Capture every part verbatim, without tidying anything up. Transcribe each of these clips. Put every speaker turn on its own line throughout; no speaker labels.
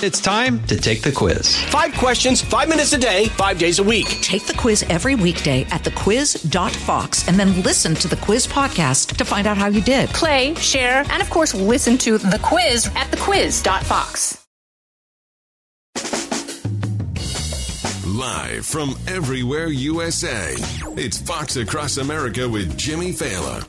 It's time to take the quiz.
Five questions, five minutes a day, five days a week.
Take the quiz every weekday at the quiz dot fox and then listen to the quiz podcast to find out how you did.
Play, share, and of course, listen to the quiz at the quiz dot fox.
Live from everywhere U S A, it's Fox Across America with Jimmy Fallon.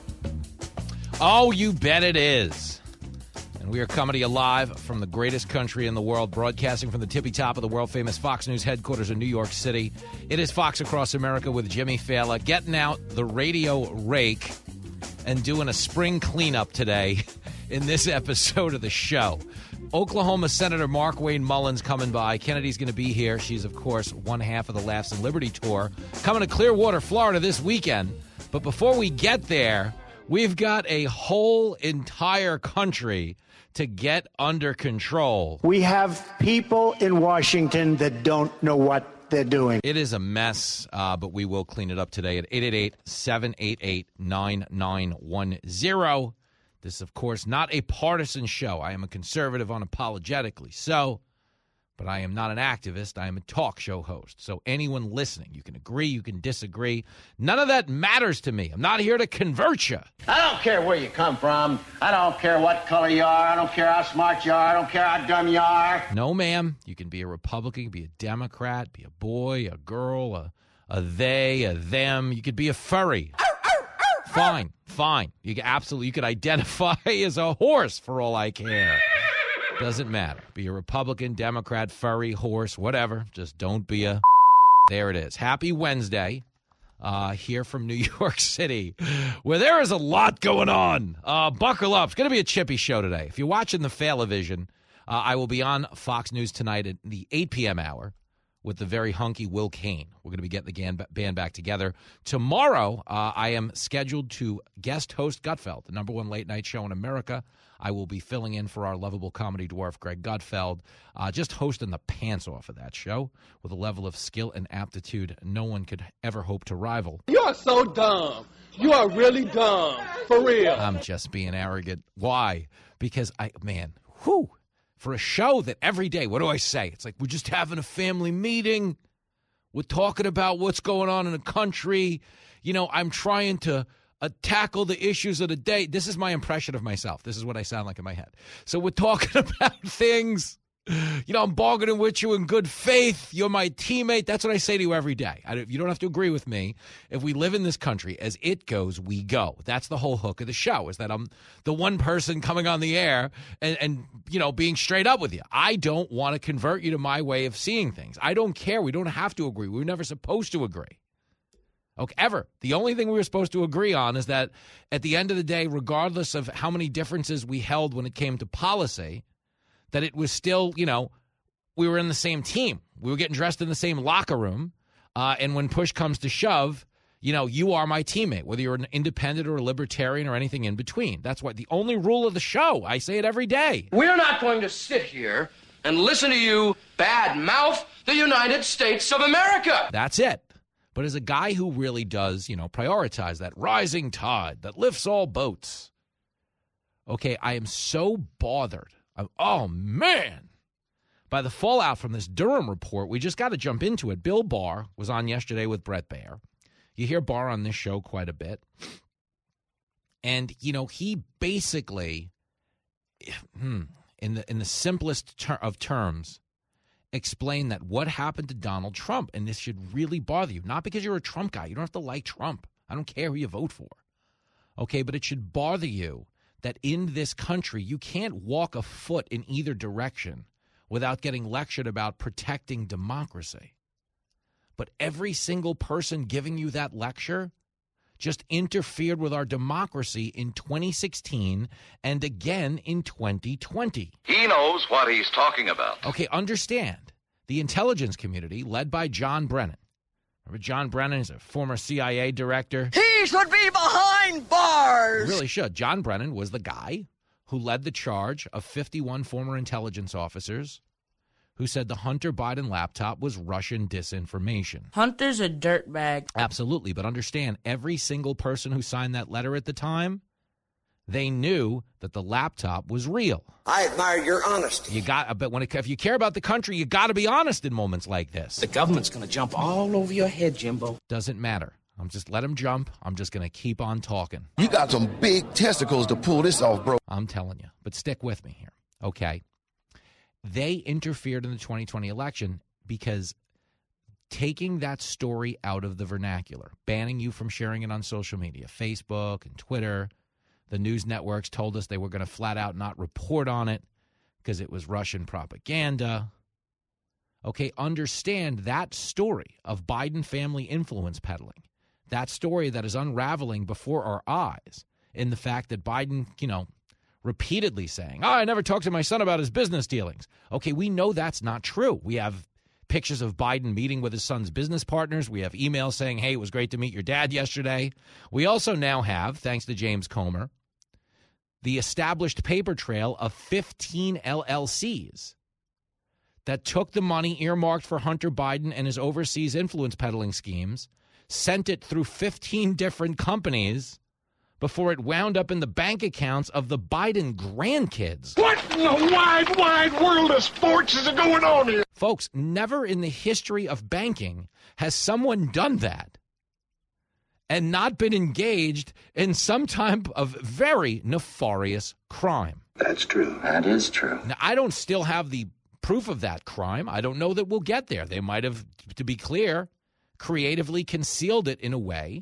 Oh, you bet it is. And we are coming to you live from the greatest country in the world, broadcasting from the tippy top of the world-famous Fox News headquarters in New York City. It is Fox Across America with Jimmy Fallon, getting out the radio rake and doing a spring cleanup today in this episode of the show. Oklahoma Senator Markwayne Mullins coming by. Kennedy's going to be here. She's, of course, one half of the Laughs and Liberty Tour. Coming to Clearwater, Florida this weekend. But before we get there, we've got a whole entire country to get under control.
We have people in Washington that don't know what they're doing.
It is a mess, uh, but we will clean it up today at eight eight eight, seven eight eight, nine nine one zero. This is, of course, not a partisan show. I am a conservative unapologetically so, but I am not an activist. I am a talk show host. So anyone listening, you can agree, you can disagree. None of that matters to me. I'm not here to convert you.
I don't care where you come from. I don't care what color you are. I don't care how smart you are. I don't care how dumb you are.
No, ma'am. You can be a Republican, be a Democrat, be a boy, a girl, a, a they, a them. You could be a furry. Fine, fine. You can absolutely, you could identify as a horse for all I care. Doesn't matter. Be a Republican, Democrat, furry, horse, whatever. Just don't be a... There it is. Happy Wednesday uh, here from New York City, where there is a lot going on. Uh, buckle up. It's going to be a chippy show today. If you're watching the Failavision, uh, I will be on Fox News tonight at the eight p.m. hour with the very hunky Will Kane. We're going to be getting the band back together. Tomorrow, uh, I am scheduled to guest host Gutfeld, the number one late-night show in America. I will be filling in for our lovable comedy dwarf, Greg Gutfeld, uh, just hosting the pants off of that show with a level of skill and aptitude no one could ever hope to rival.
You are so dumb. You are really dumb. For real.
I'm just being arrogant. Why? Because, I, man, whew. For a show that every day, what do I say? It's like we're just having a family meeting. We're talking about what's going on in the country. You know, I'm trying to uh, tackle the issues of the day. This is my impression of myself. This is what I sound like in my head. So we're talking about things. You know, I'm bargaining with you in good faith. You're my teammate. That's what I say to you every day. I, you don't have to agree with me. If we live in this country, as it goes, we go. That's the whole hook of the show, is that I'm the one person coming on the air and, and you know, being straight up with you. I don't want to convert you to my way of seeing things. I don't care. We don't have to agree. We were never supposed to agree. Okay, ever. The only thing we were supposed to agree on is that at the end of the day, regardless of how many differences we held when it came to policy, that it was still, you know, we were in the same team. We were getting dressed in the same locker room. Uh, and when push comes to shove, you know, you are my teammate, whether you're an independent or a libertarian or anything in between. That's what the only rule of the show. I say it every day.
We're not going to sit here and listen to you bad mouth the United States of America.
That's it. But as a guy who really does, you know, prioritize that rising tide that lifts all boats, okay, I am so bothered. I'm, oh, man. By the fallout from this Durham report, we just got to jump into it. Bill Barr was on yesterday with Brett Baer. You hear Barr on this show quite a bit. And, you know, he basically, hmm, in the in the simplest ter- of terms, explained that what happened to Donald Trump, and this should really bother you, not because you're a Trump guy. You don't have to like Trump. I don't care who you vote for. Okay, but it should bother you that in this country, you can't walk a foot in either direction without getting lectured about protecting democracy. But every single person giving you that lecture just interfered with our democracy in twenty sixteen and again in twenty twenty.
He knows what he's talking about.
Okay, understand. The intelligence community, led by John Brennan. Remember John Brennan is a former C I A director.
He should be behind bars.
Really should. John Brennan was the guy who led the charge of fifty-one former intelligence officers who said the Hunter Biden laptop was Russian disinformation.
Hunter's a dirtbag.
Absolutely. But understand, every single person who signed that letter at the time, They knew that the laptop was real.
I admire your honesty.
You got, but when it, if you care about the country, you got to be honest in moments like this.
The government's going to jump all over your head, Jimbo.
Doesn't matter. I'm just let them jump. I'm just going to keep on talking.
You got some big testicles to pull this off, bro.
I'm telling you. But stick with me here, okay? They interfered in the twenty twenty election because taking that story out of the vernacular, banning you from sharing it on social media, Facebook and Twitter. The news networks told us they were going to flat out not report on it because it was Russian propaganda. Okay, understand that story of Biden family influence peddling, that story that is unraveling before our eyes in the fact that Biden, you know, repeatedly saying, oh, I never talked to my son about his business dealings. Okay, we know that's not true. We have pictures of Biden meeting with his son's business partners. We have emails saying, hey, it was great to meet your dad yesterday. We also now have, thanks to James Comer, the established paper trail of fifteen L L Cs that took the money earmarked for Hunter Biden and his overseas influence peddling schemes, sent it through fifteen different companies before it wound up in the bank accounts of the Biden grandkids.
What in the wide, wide world of sports is going on here?
Folks, never in the history of banking has someone done that and not been engaged in some type of very nefarious crime.
That's true.
That is true.
Now, I don't still have the proof of that crime. I don't know that we'll get there. They might have, to be clear, creatively concealed it in a way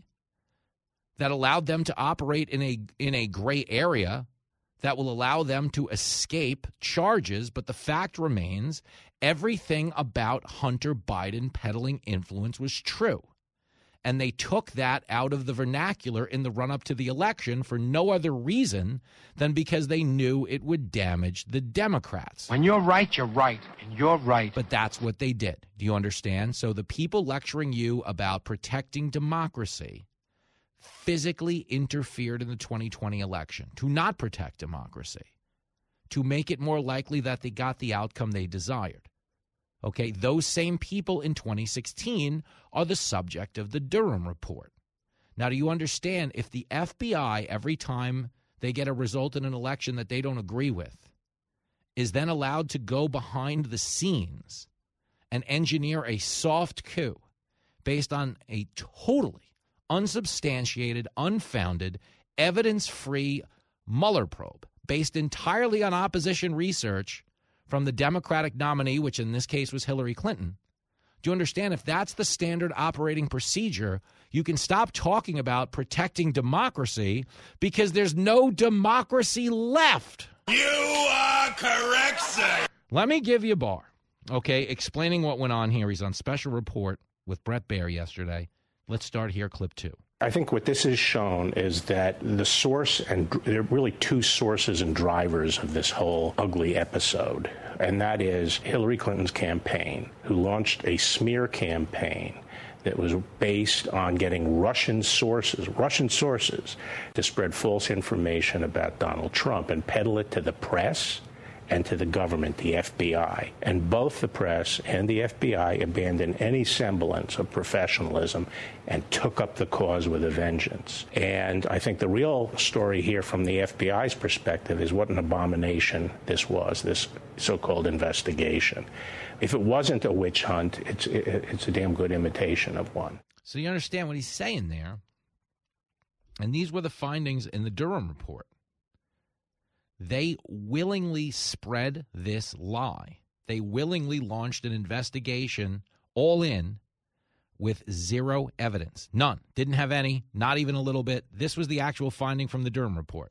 that allowed them to operate in a in a gray area that will allow them to escape charges. But the fact remains, everything about Hunter Biden peddling influence was true. And they took that out of the vernacular in the run-up to the election for no other reason than because they knew it would damage the Democrats.
When you're right, you're right, and you're right.
But that's what they did. Do you understand? So the people lecturing you about protecting democracy physically interfered in the twenty twenty election to not protect democracy, to make it more likely that they got the outcome they desired. Okay, those same people in twenty sixteen are the subject of the Durham report. Now, do you understand if the F B I, every time they get a result in an election that they don't agree with, is then allowed to go behind the scenes and engineer a soft coup based on a totally unsubstantiated, unfounded, evidence-free Mueller probe based entirely on opposition research from the Democratic nominee, which in this case was Hillary Clinton? Do you understand? If that's the standard operating procedure, you can stop talking about protecting democracy because there's no democracy left.
You are correct, sir.
Let me give you Barr, okay, explaining what went on here. He's on special report with Bret Baier yesterday. Let's start here, clip two.
I think what this has shown is that the source, and there are really two sources and drivers of this whole ugly episode, and that is Hillary Clinton's campaign, who launched a smear campaign that was based on getting Russian sources, Russian sources, to spread false information about Donald Trump and peddle it to the press and to the government, the F B I. And both the press and the F B I abandoned any semblance of professionalism and took up the cause with a vengeance. And I think the real story here from the F B I's perspective is what an abomination this was, this so-called investigation. If it wasn't a witch hunt, it's, it, it's a damn good imitation of one.
So you understand what he's saying there? And these were the findings in the Durham report. They willingly spread this lie. They willingly launched an investigation all in with zero evidence. None. Didn't have any, not even a little bit. This was the actual finding from the Durham report.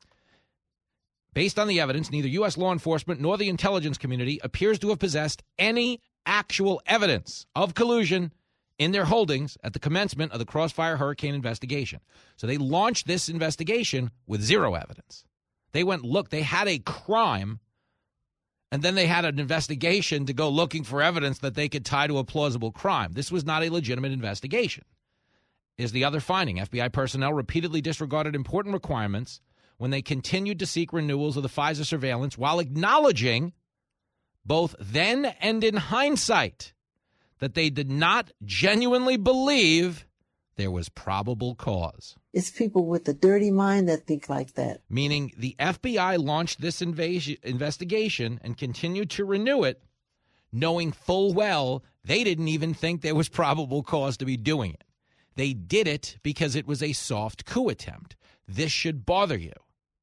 Based on the evidence, neither U S law enforcement nor the intelligence community appears to have possessed any actual evidence of collusion in their holdings at the commencement of the Crossfire Hurricane investigation. So they launched this investigation with zero evidence. They went, look, they had a crime, and then they had an investigation to go looking for evidence that they could tie to a plausible crime. This was not a legitimate investigation. Is the other finding. F B I personnel repeatedly disregarded important requirements when they continued to seek renewals of the FISA surveillance while acknowledging, both then and in hindsight, that they did not genuinely believe there was probable cause.
It's people with a dirty mind that think like that.
Meaning the F B I launched this invasion, investigation and continued to renew it, knowing full well they didn't even think there was probable cause to be doing it. They did it because it was a soft coup attempt. This should bother you.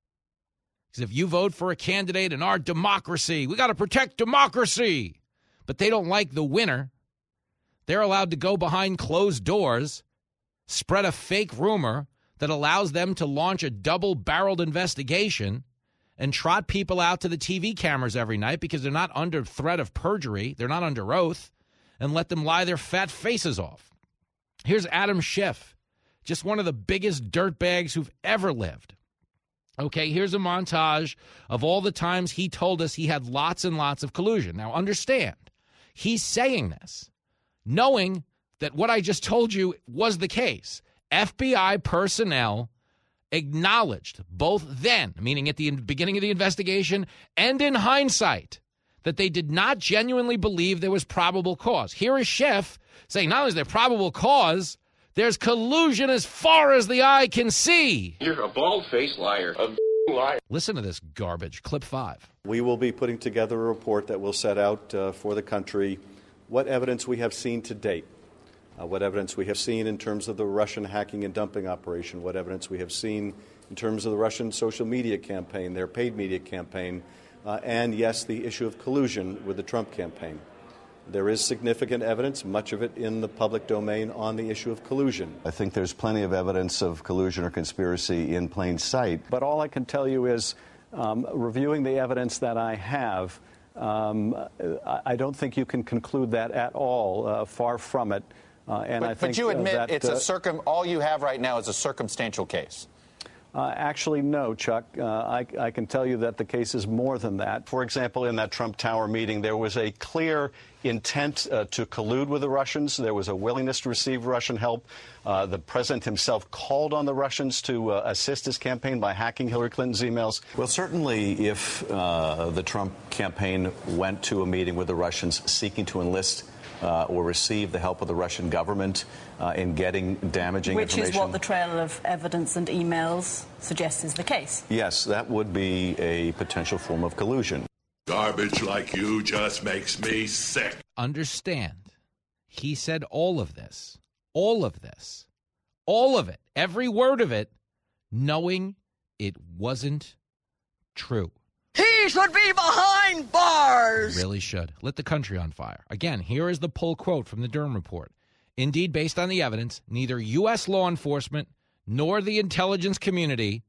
Because if you vote for a candidate in our democracy, we got to protect democracy, but they don't like the winner, they're allowed to go behind closed doors, spread a fake rumor that allows them to launch a double-barreled investigation and trot people out to the T V cameras every night because they're not under threat of perjury, they're not under oath, and let them lie their fat faces off. Here's Adam Schiff, just one of the biggest dirtbags who've ever lived. Okay, here's a montage of all the times he told us he had lots and lots of collusion. Now, understand, he's saying this knowing that what I just told you was the case. F B I personnel acknowledged both then, meaning at the beginning of the investigation, and in hindsight, that they did not genuinely believe there was probable cause. Here is Schiff saying not only is there probable cause, there's collusion as far as the eye can see.
You're a bald-faced liar. A liar.
Listen to this garbage. Clip five.
We will be putting together a report that will set out uh, for the country what evidence we have seen to date, uh, what evidence we have seen in terms of the Russian hacking and dumping operation, what evidence we have seen in terms of the Russian social media campaign, their paid media campaign, uh, and, yes, the issue of collusion with the Trump campaign. There is significant evidence, much of it in the public domain, on the issue of collusion.
I think there's plenty of evidence of collusion or conspiracy in plain sight.
But all I can tell you is, um, reviewing the evidence that I have, um, I don't think you can conclude that at all. Uh, far from it. Uh, and
but,
I think
but you admit
uh, that,
it's
uh,
a circum. All you have right now is a circumstantial case.
Uh, actually, no, Chuck. Uh, I, I can tell you that the case is more than that.
For example, in that Trump Tower meeting, there was a clear intent uh, to collude with the Russians. There was a willingness to receive Russian help. Uh, the president himself called on the Russians to uh, assist his campaign by hacking Hillary Clinton's emails.
Well, certainly if uh, the Trump campaign went to a meeting with the Russians seeking to enlist Uh, or receive the help of the Russian government uh, in getting damaging
Which
information.
Which is what the trail of evidence and emails suggests is the case.
Yes, that would be a potential form of collusion.
Garbage like you just makes me sick.
Understand, he said all of this, all of this, all of it, every word of it, knowing it wasn't true.
He should be behind bars.
Really should. Lit the country on fire. Again, here is the pull quote from the Durham report. Indeed, based on the evidence, neither U S law enforcement nor the intelligence community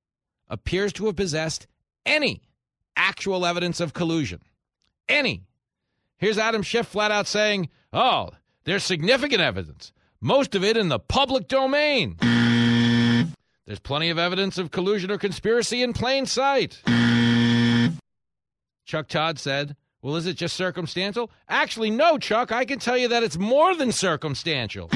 appears to have possessed any actual evidence of collusion. Any. Here's Adam Schiff flat out saying, oh, there's significant evidence, most of it in the public domain. There's plenty of evidence of collusion or conspiracy in plain sight. Chuck Todd said, well, is it just circumstantial? Actually, no, Chuck. I can tell you that it's more than circumstantial.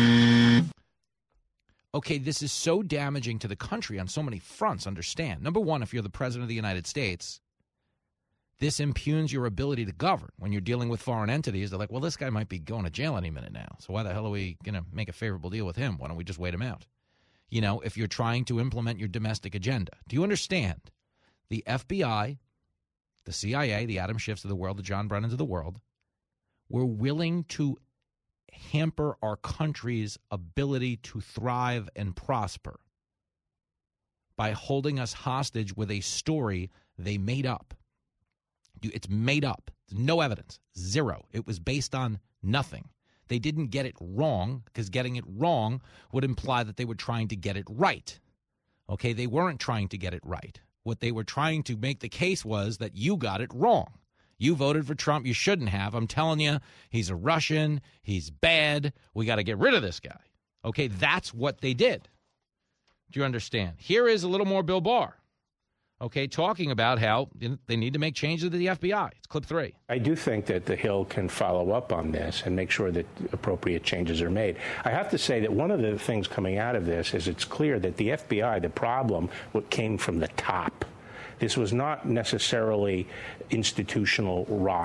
Okay, this is so damaging to the country on so many fronts, understand. Number one, if you're the president of the United States, this impugns your ability to govern. When you're dealing with foreign entities, they're like, well, this guy might be going to jail any minute now. So why the hell are we going to make a favorable deal with him? Why don't we just wait him out? You know, if you're trying to implement your domestic agenda. Do you understand? The F B I, the C I A, the Adam Schiffs of the world, the John Brennans of the world, were willing to hamper our country's ability to thrive and prosper by holding us hostage with a story they made up. It's made up. No evidence. Zero. It was based on nothing. They didn't get it wrong, because getting it wrong would imply that they were trying to get it right. Okay, they weren't trying to get it right. What they were trying to make the case was that you got it wrong. You voted for Trump. You shouldn't have. I'm telling you, he's a Russian. He's bad. We got to get rid of this guy. Okay, that's what they did. Do you understand? Here is a little more Bill Barr. Okay, talking about how they need to make changes to the F B I. It's clip three.
I do think that the Hill can follow up on this and make sure that appropriate changes are made. I have to say that one of the things coming out of this is it's clear that the F B I, the problem, what came from the top. This was not necessarily institutional rot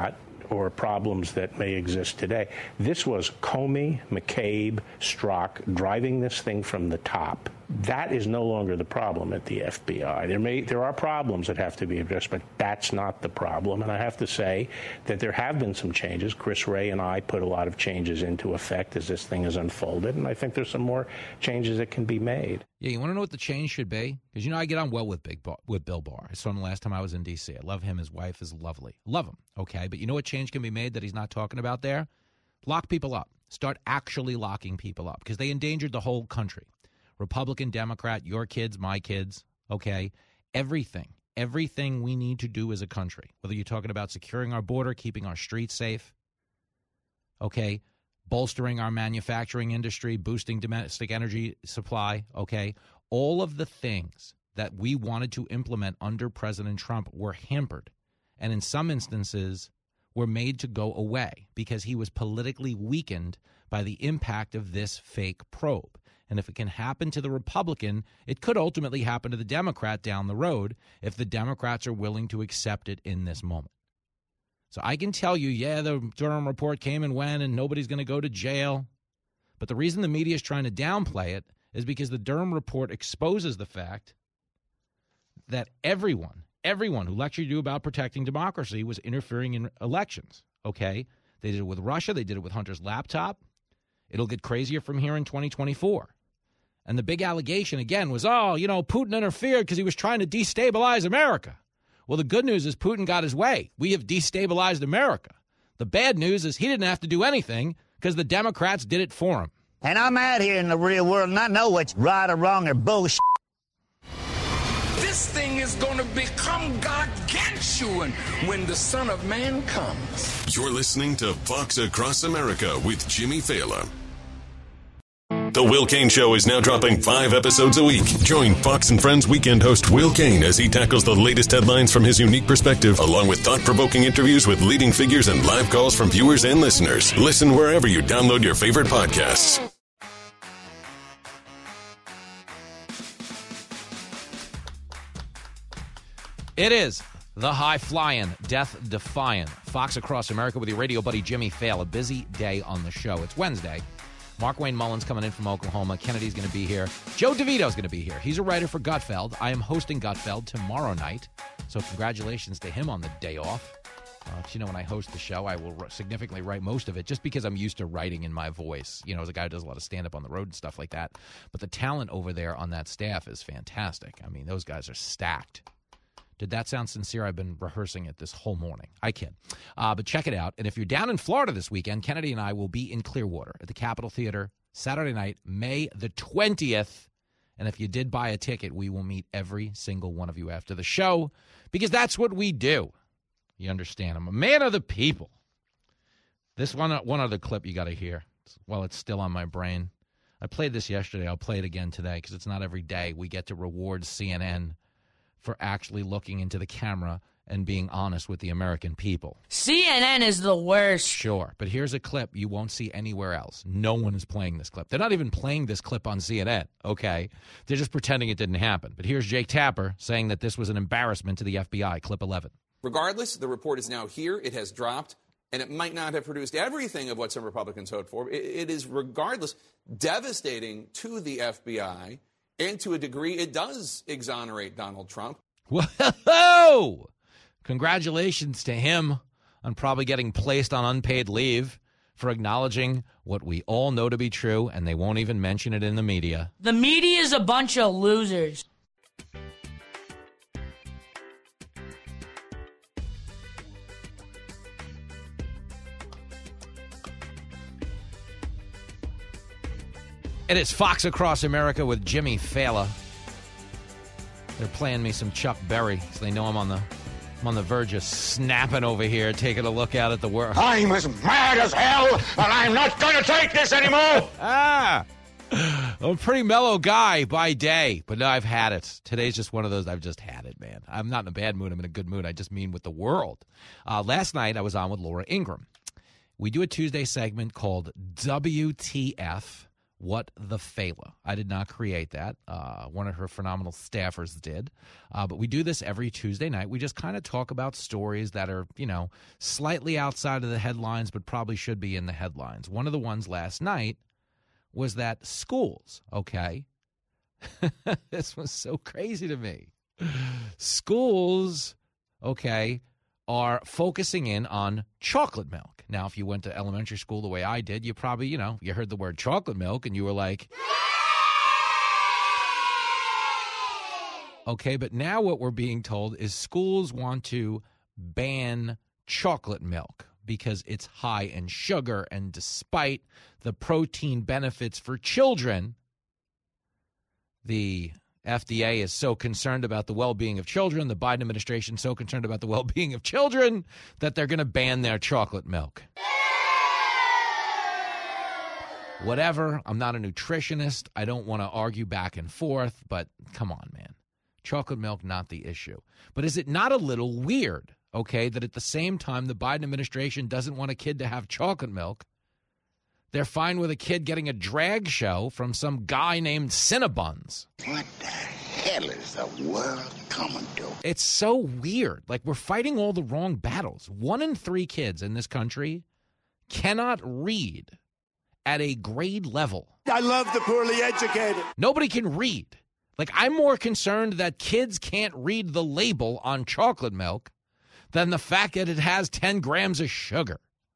or problems that may exist today. This was Comey, McCabe, Strzok driving this thing from the top. That is no longer the problem at the F B I. There may there are problems that have to be addressed, but that's not the problem. And I have to say that there have been some changes. Chris Wray and I put a lot of changes into effect as this thing has unfolded, and I think there's some more changes that can be made.
Yeah, you want to know what the change should be? Because, you know, I get on well with Big Bar, with Bill Barr. I saw him the last time I was in D C. I love him. His wife is lovely. Love him, okay? But you know what change can be made that he's not talking about there? Lock people up. Start actually locking people up because they endangered the whole country. Republican, Democrat, your kids, my kids, okay? Everything, everything we need to do as a country, whether you're talking about securing our border, keeping our streets safe, okay, bolstering our manufacturing industry, boosting domestic energy supply, okay, all of the things that we wanted to implement under President Trump were hampered and in some instances were made to go away because he was politically weakened by the impact of this fake probe. And if it can happen to the Republican, it could ultimately happen to the Democrat down the road if the Democrats are willing to accept it in this moment. So I can tell you, yeah, the Durham report came and went and nobody's going to go to jail. But the reason the media is trying to downplay it is because the Durham report exposes the fact that everyone, everyone who lectured you about protecting democracy was interfering in elections, okay? They did it with Russia. They did it with Hunter's laptop. It'll get crazier from here in twenty twenty-four. And the big allegation, again, was, oh, you know, Putin interfered because he was trying to destabilize America. Well, the good news is Putin got his way. We have destabilized America. The bad news is he didn't have to do anything because the Democrats did it for him.
And I'm out here in the real world, and I know what's right or wrong or bullshit.
This thing is going to become gargantuan when the Son of Man comes.
You're listening to Fox Across America with Jimmy Fallon. The Will Cain Show is now dropping five episodes a week. Join Fox and Friends weekend host Will Cain as he tackles the latest headlines from his unique perspective, along with thought-provoking interviews with leading figures and live calls from viewers and listeners. Listen wherever you download your favorite podcasts.
It is the high-flying, death-defying Fox Across America with your radio buddy Jimmy Fallon. A busy day on the show. It's Wednesday. Mark Wayne Mullins coming in from Oklahoma. Kennedy's going to be here. Joe DeVito's going to be here. He's a writer for Gutfeld. I am hosting Gutfeld tomorrow night, so congratulations to him on the day off. Uh, you know, when I host the show, I will significantly write most of it just because I'm used to writing in my voice, you know, as a guy who does a lot of stand-up on the road and stuff like that. But the talent over there on that staff is fantastic. I mean, those guys are stacked. Did that sound sincere? I've been rehearsing it this whole morning. I kid. Uh, but check it out. And if you're down in Florida this weekend, Kennedy and I will be in Clearwater at the Capitol Theater Saturday night, May the twentieth. And if you did buy a ticket, we will meet every single one of you after the show because that's what we do. You understand? I'm a man of the people. This one, one other clip you got to hear while it's still on my brain. I played this yesterday. I'll play it again today because it's not every day we get to reward C N N for actually looking into the camera and being honest with the American people.
C N N is the worst.
Sure, but here's a clip you won't see anywhere else. No one is playing this clip. They're not even playing this clip on C N N, okay? They're just pretending it didn't happen. But here's Jake Tapper saying that this was an embarrassment to the F B I. Clip eleven.
Regardless, the report is now here. It has dropped, and it might not have produced everything of what some Republicans hoped for. It, it is, regardless, devastating to the F B I. And to a degree, it does exonerate Donald Trump.
Whoa! Congratulations to him on probably getting placed on unpaid leave for acknowledging what we all know to be true, and they won't even mention it in the media.
The media is a bunch of losers.
It is Fox Across America with Jimmy Fallon. They're playing me some Chuck Berry, so they know I'm on the I'm on the verge of snapping over here, taking a look out at the world.
I'm as mad as hell, and I'm not going to take this anymore.
ah, I'm a pretty mellow guy by day, but no, I've had it. Today's just one of those. I've just had it, man. I'm not in a bad mood. I'm in a good mood. I just mean with the world. Uh, last night I was on with Laura Ingraham. We do a Tuesday segment called W T F. What the Fela. I did not create that. Uh, one of her phenomenal staffers did. Uh, but we do this every Tuesday night. We just kind of talk about stories that are, you know, slightly outside of the headlines, but probably should be in the headlines. One of the ones last night was that schools, okay? This was so crazy to me. Schools, okay, are focusing in on chocolate milk. Now, if you went to elementary school the way I did, you probably, you know, you heard the word chocolate milk and you were like, okay, but now what we're being told is schools want to ban chocolate milk because it's high in sugar, and despite the protein benefits for children, the F D A is so concerned about the well-being of children, the Biden administration is so concerned about the well-being of children, that they're going to ban their chocolate milk. Whatever. I'm not a nutritionist. I don't want to argue back and forth, but come on, man. Chocolate milk, not the issue. But is it not a little weird, okay, that at the same time the Biden administration doesn't want a kid to have chocolate milk, they're fine with a kid getting a drag show from some guy named Cinnabons?
What the hell is the world coming to?
It's so weird. Like, we're fighting all the wrong battles. One in three kids in this country cannot read at a grade level.
I love the poorly educated.
Nobody can read. Like, I'm more concerned that kids can't read the label on chocolate milk than the fact that it has ten grams of sugar.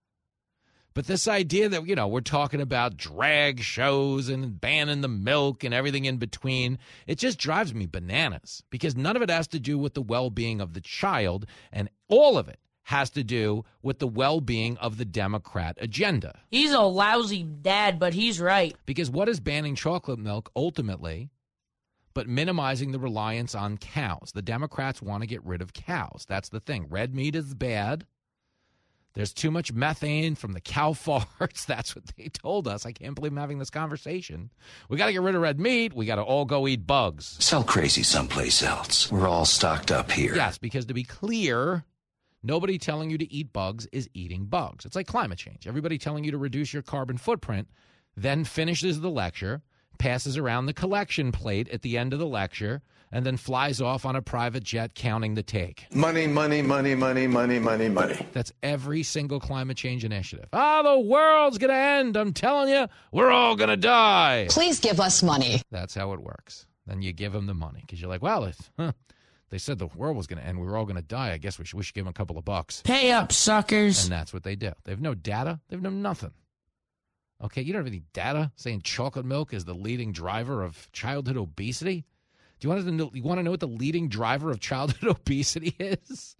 But this idea that, you know, we're talking about drag shows and banning the milk and everything in between, it just drives me bananas, because none of it has to do with the well-being of the child, and all of it has to do with the well-being of the Democrat agenda.
He's a lousy dad, but he's right.
Because what is banning chocolate milk ultimately but minimizing the reliance on cows? The Democrats want to get rid of cows. That's the thing. Red meat is bad. There's too much methane from the cow farts. That's what they told us. I can't believe I'm having this conversation. We got to get rid of red meat. We got to all go eat bugs.
Sell crazy someplace else. We're all stocked up here.
Yes, because to be clear, nobody telling you to eat bugs is eating bugs. It's like climate change. Everybody telling you to reduce your carbon footprint then finishes the lecture, passes around the collection plate at the end of the lecture, and then flies off on a private jet counting the take.
Money, money, money, money, money, money, money.
That's every single climate change initiative. Ah, oh, the world's going to end. I'm telling you, we're all going to die.
Please give us money.
That's how it works. Then you give them the money because you're like, well, it, huh, they said the world was going to end. We were all going to die. I guess we should, we should give them a couple of bucks.
Pay up, suckers.
And that's what they do. They have no data. They have no nothing. Okay, you don't have any data saying chocolate milk is the leading driver of childhood obesity? Do you want to know, you want to know what the leading driver of childhood obesity is?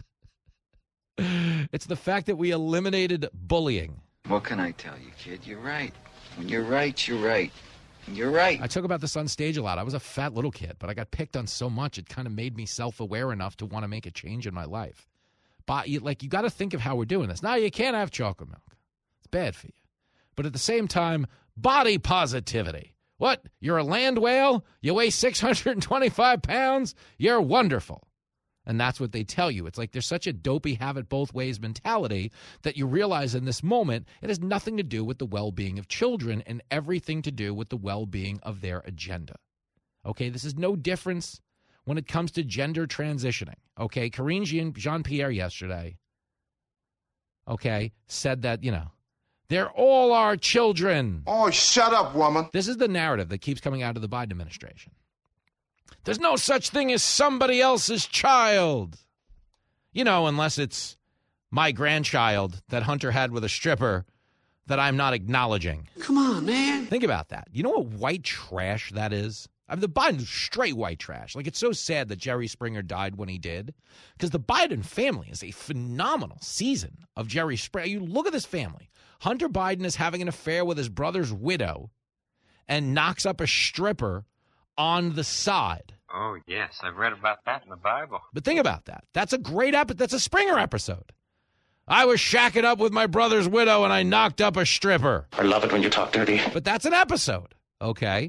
It's the fact that we eliminated bullying.
What can I tell you, kid? You're right. When you're right, you're right. When you're right.
I talk about this on stage a lot. I was a fat little kid, but I got picked on so much it kind of made me self-aware enough to want to make a change in my life. But you, like, you got to think of how we're doing this. Now, you can't have chocolate milk. It's bad for you. But at the same time, body positivity. What? You're a land whale? You weigh six hundred twenty-five pounds? You're wonderful. And that's what they tell you. It's like there's such a dopey have-it-both-ways mentality that you realize in this moment it has nothing to do with the well-being of children and everything to do with the well-being of their agenda. Okay, this is no difference when it comes to gender transitioning. Okay, Karine Jean-Pierre yesterday, okay, said that, you know, they're all our children.
Oh, shut up, woman.
This is the narrative that keeps coming out of the Biden administration. There's no such thing as somebody else's child. You know, unless it's my grandchild that Hunter had with a stripper that I'm not acknowledging.
Come on, man.
Think about that. You know what white trash that is? I mean, the Biden's straight white trash. Like, it's so sad that Jerry Springer died when he did, because the Biden family is a phenomenal season of Jerry Springer. You look at this family. Hunter Biden is having an affair with his brother's widow and knocks up a stripper on the side.
Oh, yes. I've read about that in the Bible.
But think about that. That's a great episode. That's a Springer episode. I was shacking up with my brother's widow and I knocked up a stripper.
I love it when you talk dirty.
But that's an episode, okay?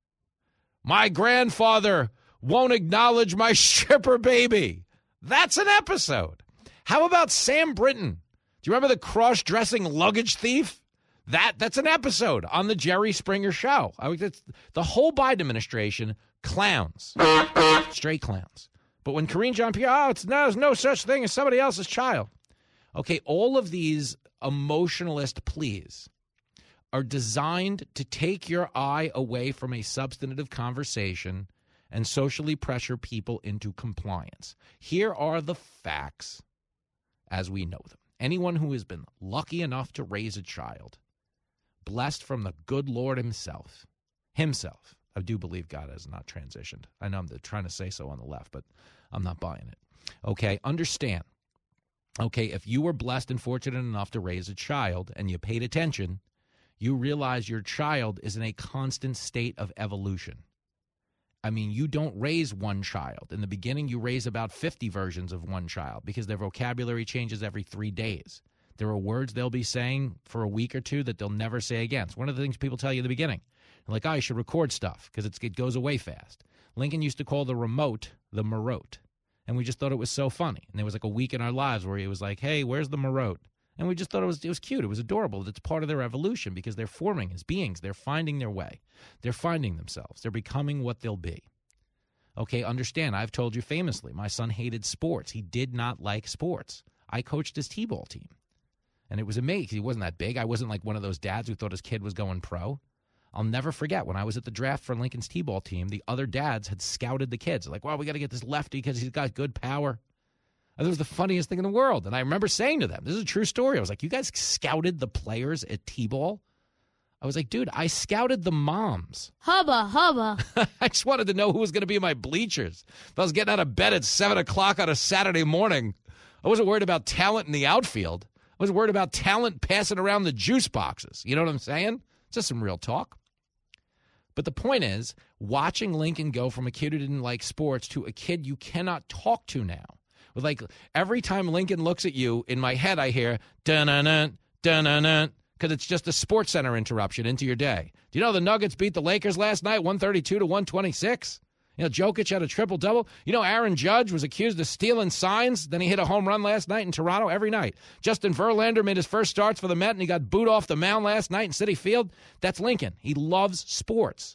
My grandfather won't acknowledge my stripper baby. That's an episode. How about Sam Brinton? Do you remember the cross-dressing luggage thief? That that's an episode on the Jerry Springer Show. I, it's, the whole Biden administration, clowns, straight clowns. But when Karine Jean-Pierre, oh, it's no, there's no such thing as somebody else's child. Okay, all of these emotionalist pleas are designed to take your eye away from a substantive conversation and socially pressure people into compliance. Here are the facts as we know them. Anyone who has been lucky enough to raise a child, blessed from the good Lord himself, himself, I do believe God has not transitioned. I know I'm trying to say so on the left, but I'm not buying it. Okay, understand. Okay, if you were blessed and fortunate enough to raise a child and you paid attention, you realize your child is in a constant state of evolution. I mean, you don't raise one child. In the beginning, you raise about fifty versions of one child because their vocabulary changes every three days. There are words they'll be saying for a week or two that they'll never say again. It's one of the things people tell you in the beginning. Like, oh, you should record stuff because it goes away fast. Lincoln used to call the remote the marote, and we just thought it was so funny. And there was like a week in our lives where he was like, hey, where's the marote? And we just thought it was it was cute. It was adorable. It's part of their evolution because they're forming as beings. They're finding their way. They're finding themselves. They're becoming what they'll be. Okay, understand, I've told you famously, my son hated sports. He did not like sports. I coached his T-ball team, and it was amazing. He wasn't that big. I wasn't like one of those dads who thought his kid was going pro. I'll never forget when I was at the draft for Lincoln's T-ball team, the other dads had scouted the kids. Like, well, we got to get this lefty because he's got good power. And it was the funniest thing in the world. And I remember saying to them, this is a true story. I was like, you guys scouted the players at T-ball? I was like, dude, I scouted the moms.
Hubba, hubba.
I just wanted to know who was going to be in my bleachers. If I was getting out of bed at seven o'clock on a Saturday morning, I wasn't worried about talent in the outfield. I was worried about talent passing around the juice boxes. You know what I'm saying? Just some real talk. But the point is, watching Lincoln go from a kid who didn't like sports to a kid you cannot talk to now. With like every time Lincoln looks at you, in my head I hear dun-dun-dun, dun-dun-dun, because it's just a Sports Center interruption into your day. Do you know the Nuggets beat the Lakers last night, one thirty-two to one twenty-six? You know, Jokic had a triple-double. You know, Aaron Judge was accused of stealing signs. Then he hit a home run last night in Toronto every night. Justin Verlander made his first starts for the Met, and he got booed off the mound last night in Citi Field. That's Lincoln. He loves sports.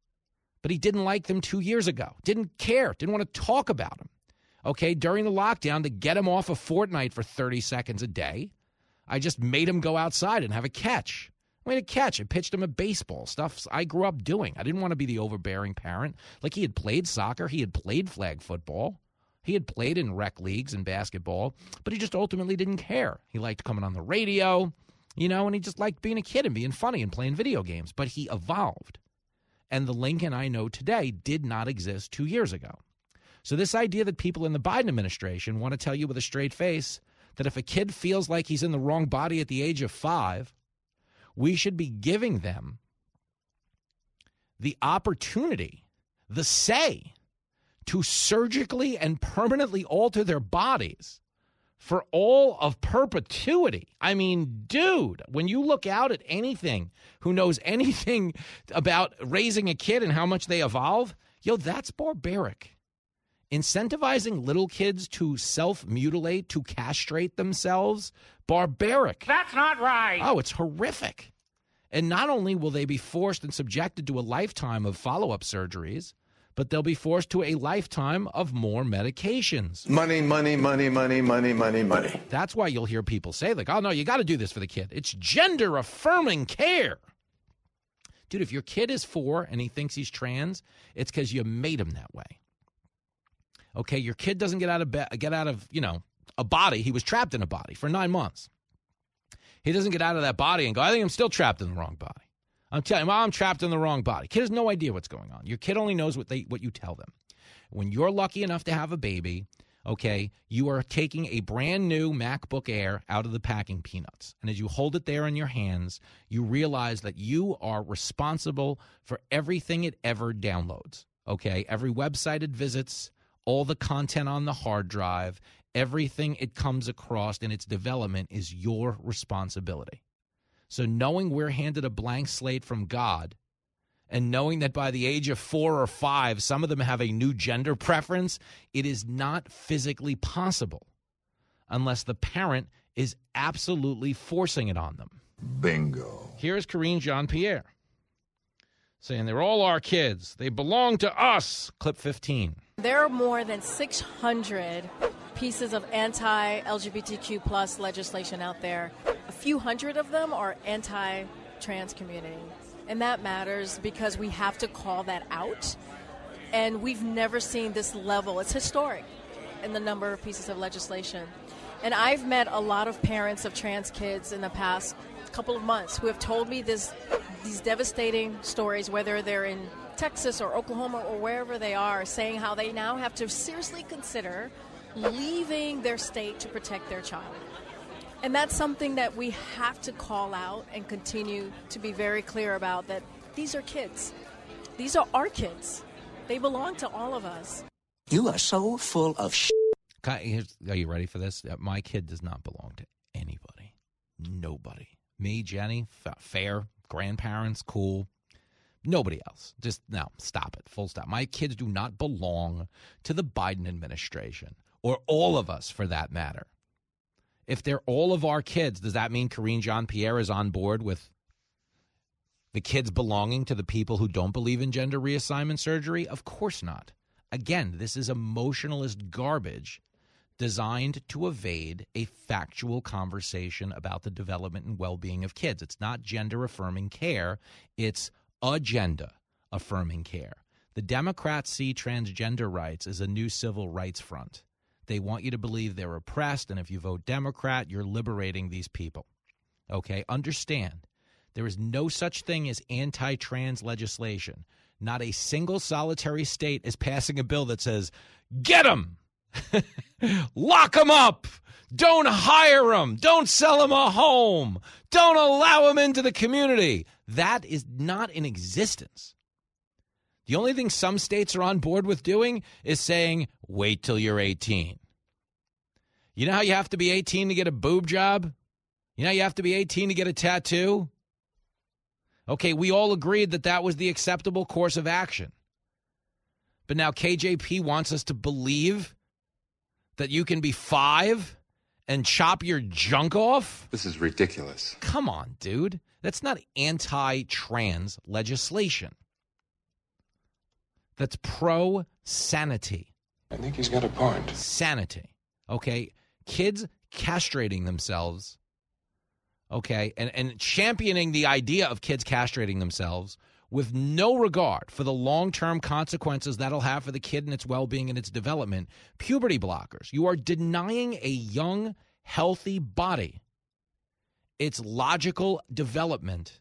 But he didn't like them two years ago. Didn't care. Didn't want to talk about them. Okay, during the lockdown, to get him off of Fortnite for thirty seconds a day, I just made him go outside and have a catch. I made a catch. I pitched him a baseball, stuff I grew up doing. I didn't want to be the overbearing parent. Like, he had played soccer. He had played flag football. He had played in rec leagues and basketball, but he just ultimately didn't care. He liked coming on the radio, you know, and he just liked being a kid and being funny and playing video games. But he evolved. And the Lincoln I know today did not exist two years ago. So this idea that people in the Biden administration want to tell you with a straight face that if a kid feels like he's in the wrong body at the age of five, we should be giving them the opportunity, the say, to surgically and permanently alter their bodies for all of perpetuity. I mean, dude, when you look out at anything who knows anything about raising a kid and how much they evolve, yo, that's barbaric. Incentivizing little kids to self-mutilate, to castrate themselves, barbaric.
That's not right.
Oh, it's horrific. And not only will they be forced and subjected to a lifetime of follow-up surgeries, but they'll be forced to a lifetime of more medications.
Money, money, money, money, money, money, money.
That's why you'll hear people say, like, oh, no, you got to do this for the kid. It's gender-affirming care. Dude, if your kid is four and he thinks he's trans, it's because you made him that way. Okay, your kid doesn't get out of bed, get out of, you know, a body. He was trapped in a body for nine months. He doesn't get out of that body and go, I think I'm still trapped in the wrong body. I'm telling him, well, I'm trapped in the wrong body. Kid has no idea what's going on. Your kid only knows what they what you tell them. When you're lucky enough to have a baby, okay, you are taking a brand new MacBook Air out of the packing peanuts. And as you hold it there in your hands, you realize that you are responsible for everything it ever downloads. Okay, every website it visits, all the content on the hard drive, everything it comes across in its development is your responsibility. So knowing we're handed a blank slate from God and knowing that by the age of four or five, some of them have a new gender preference, it is not physically possible unless the parent is absolutely forcing it on them.
Bingo.
Here's Karine Jean-Pierre saying they're all our kids. They belong to us. Clip fifteen.
There are more than six hundred pieces of anti-L G B T Q plus legislation out there. A few hundred of them are anti-trans community. And that matters because we have to call that out. And we've never seen this level. It's historic in the number of pieces of legislation. And I've met a lot of parents of trans kids in the past couple of months who have told me this, these devastating stories, whether they're in Texas or Oklahoma or wherever they are, saying how they now have to seriously consider leaving their state to protect their child. And that's something that we have to call out and continue to be very clear about, that these are kids. These are our kids. They belong to all of us.
You are so full of shit.
Are you ready for this? My kid does not belong to anybody. Nobody. Me, Jenny, fair, grandparents, cool. Nobody else. Just, no, stop it. Full stop. My kids do not belong to the Biden administration, or all of us for that matter. If they're all of our kids, does that mean Karine Jean-Pierre is on board with the kids belonging to the people who don't believe in gender reassignment surgery? Of course not. Again, this is emotionalist garbage designed to evade a factual conversation about the development and well-being of kids. It's not gender-affirming care. It's agenda-affirming care. The Democrats see transgender rights as a new civil rights front. They want you to believe they're oppressed, and if you vote Democrat, you're liberating these people. Okay? Understand, there is no such thing as anti-trans legislation. Not a single solitary state is passing a bill that says, get them! Lock them up! Don't hire them! Don't sell them a home! Don't allow them into the community! That is not in existence. The only thing some states are on board with doing is saying, wait till you're eighteen. You know how you have to be eighteen to get a boob job? You know how you have to be eighteen to get a tattoo? Okay, we all agreed that that was the acceptable course of action. But now K J P wants us to believe that you can be five and chop your junk off?
This is ridiculous.
Come on, dude. That's not anti-trans legislation. That's pro-sanity.
I think he's got a point.
Sanity. Okay? Kids castrating themselves, okay, and, and championing the idea of kids castrating themselves with no regard for the long-term consequences that'll have for the kid and its well-being and its development. Puberty blockers. You are denying a young, healthy body its logical development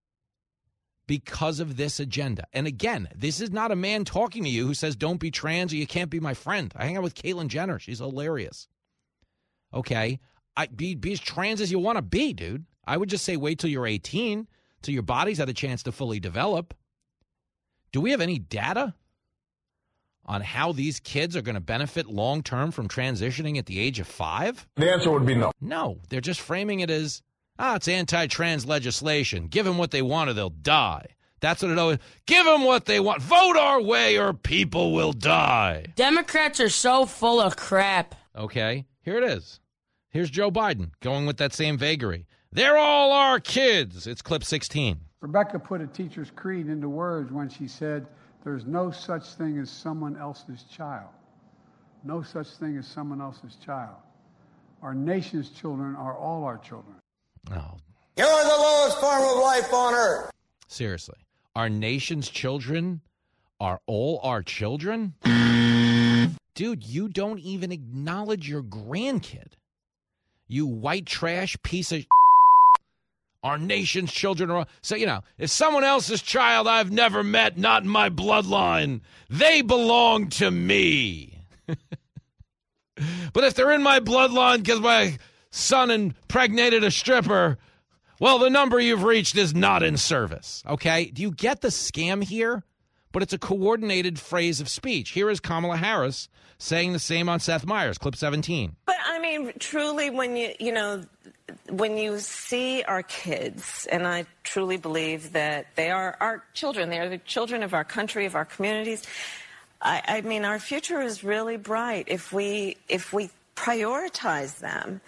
because of this agenda. And again, this is not a man talking to you who says, don't be trans or you can't be my friend. I hang out with Caitlyn Jenner. She's hilarious. Okay? I, be, be as trans as you want to be, dude. I would just say wait till you're eighteen, till your body's had a chance to fully develop. Do we have any data on how these kids are going to benefit long-term from transitioning at the age of five?
The answer would be no.
No. They're just framing it as, ah, it's anti-trans legislation. Give them what they want or they'll die. That's what it always, give them what they want. Vote our way or people will die.
Democrats are so full of crap.
Okay, here it is. Here's Joe Biden going with that same vagary. They're all our kids. It's clip sixteen.
Rebecca put a teacher's creed into words when she said, there's no such thing as someone else's child. No such thing as someone else's child. Our nation's children are all our children.
Oh.
You're the lowest form of life on earth.
Seriously. Our nation's children are all our children? Dude, you don't even acknowledge your grandkid. You white trash piece of our nation's children are... So, you know, if someone else's child I've never met, not in my bloodline, they belong to me. But if they're in my bloodline because my son impregnated a stripper, well, the number you've reached is not in service. Okay? Do you get the scam here? But it's a coordinated phrase of speech. Here is Kamala Harris saying the same on Seth Meyers, clip seventeen.
But, I mean, truly, when you, you know, when you see our kids, and I truly believe that they are our children, they are the children of our country, of our communities, I, I mean, our future is really bright if we, if we prioritize them.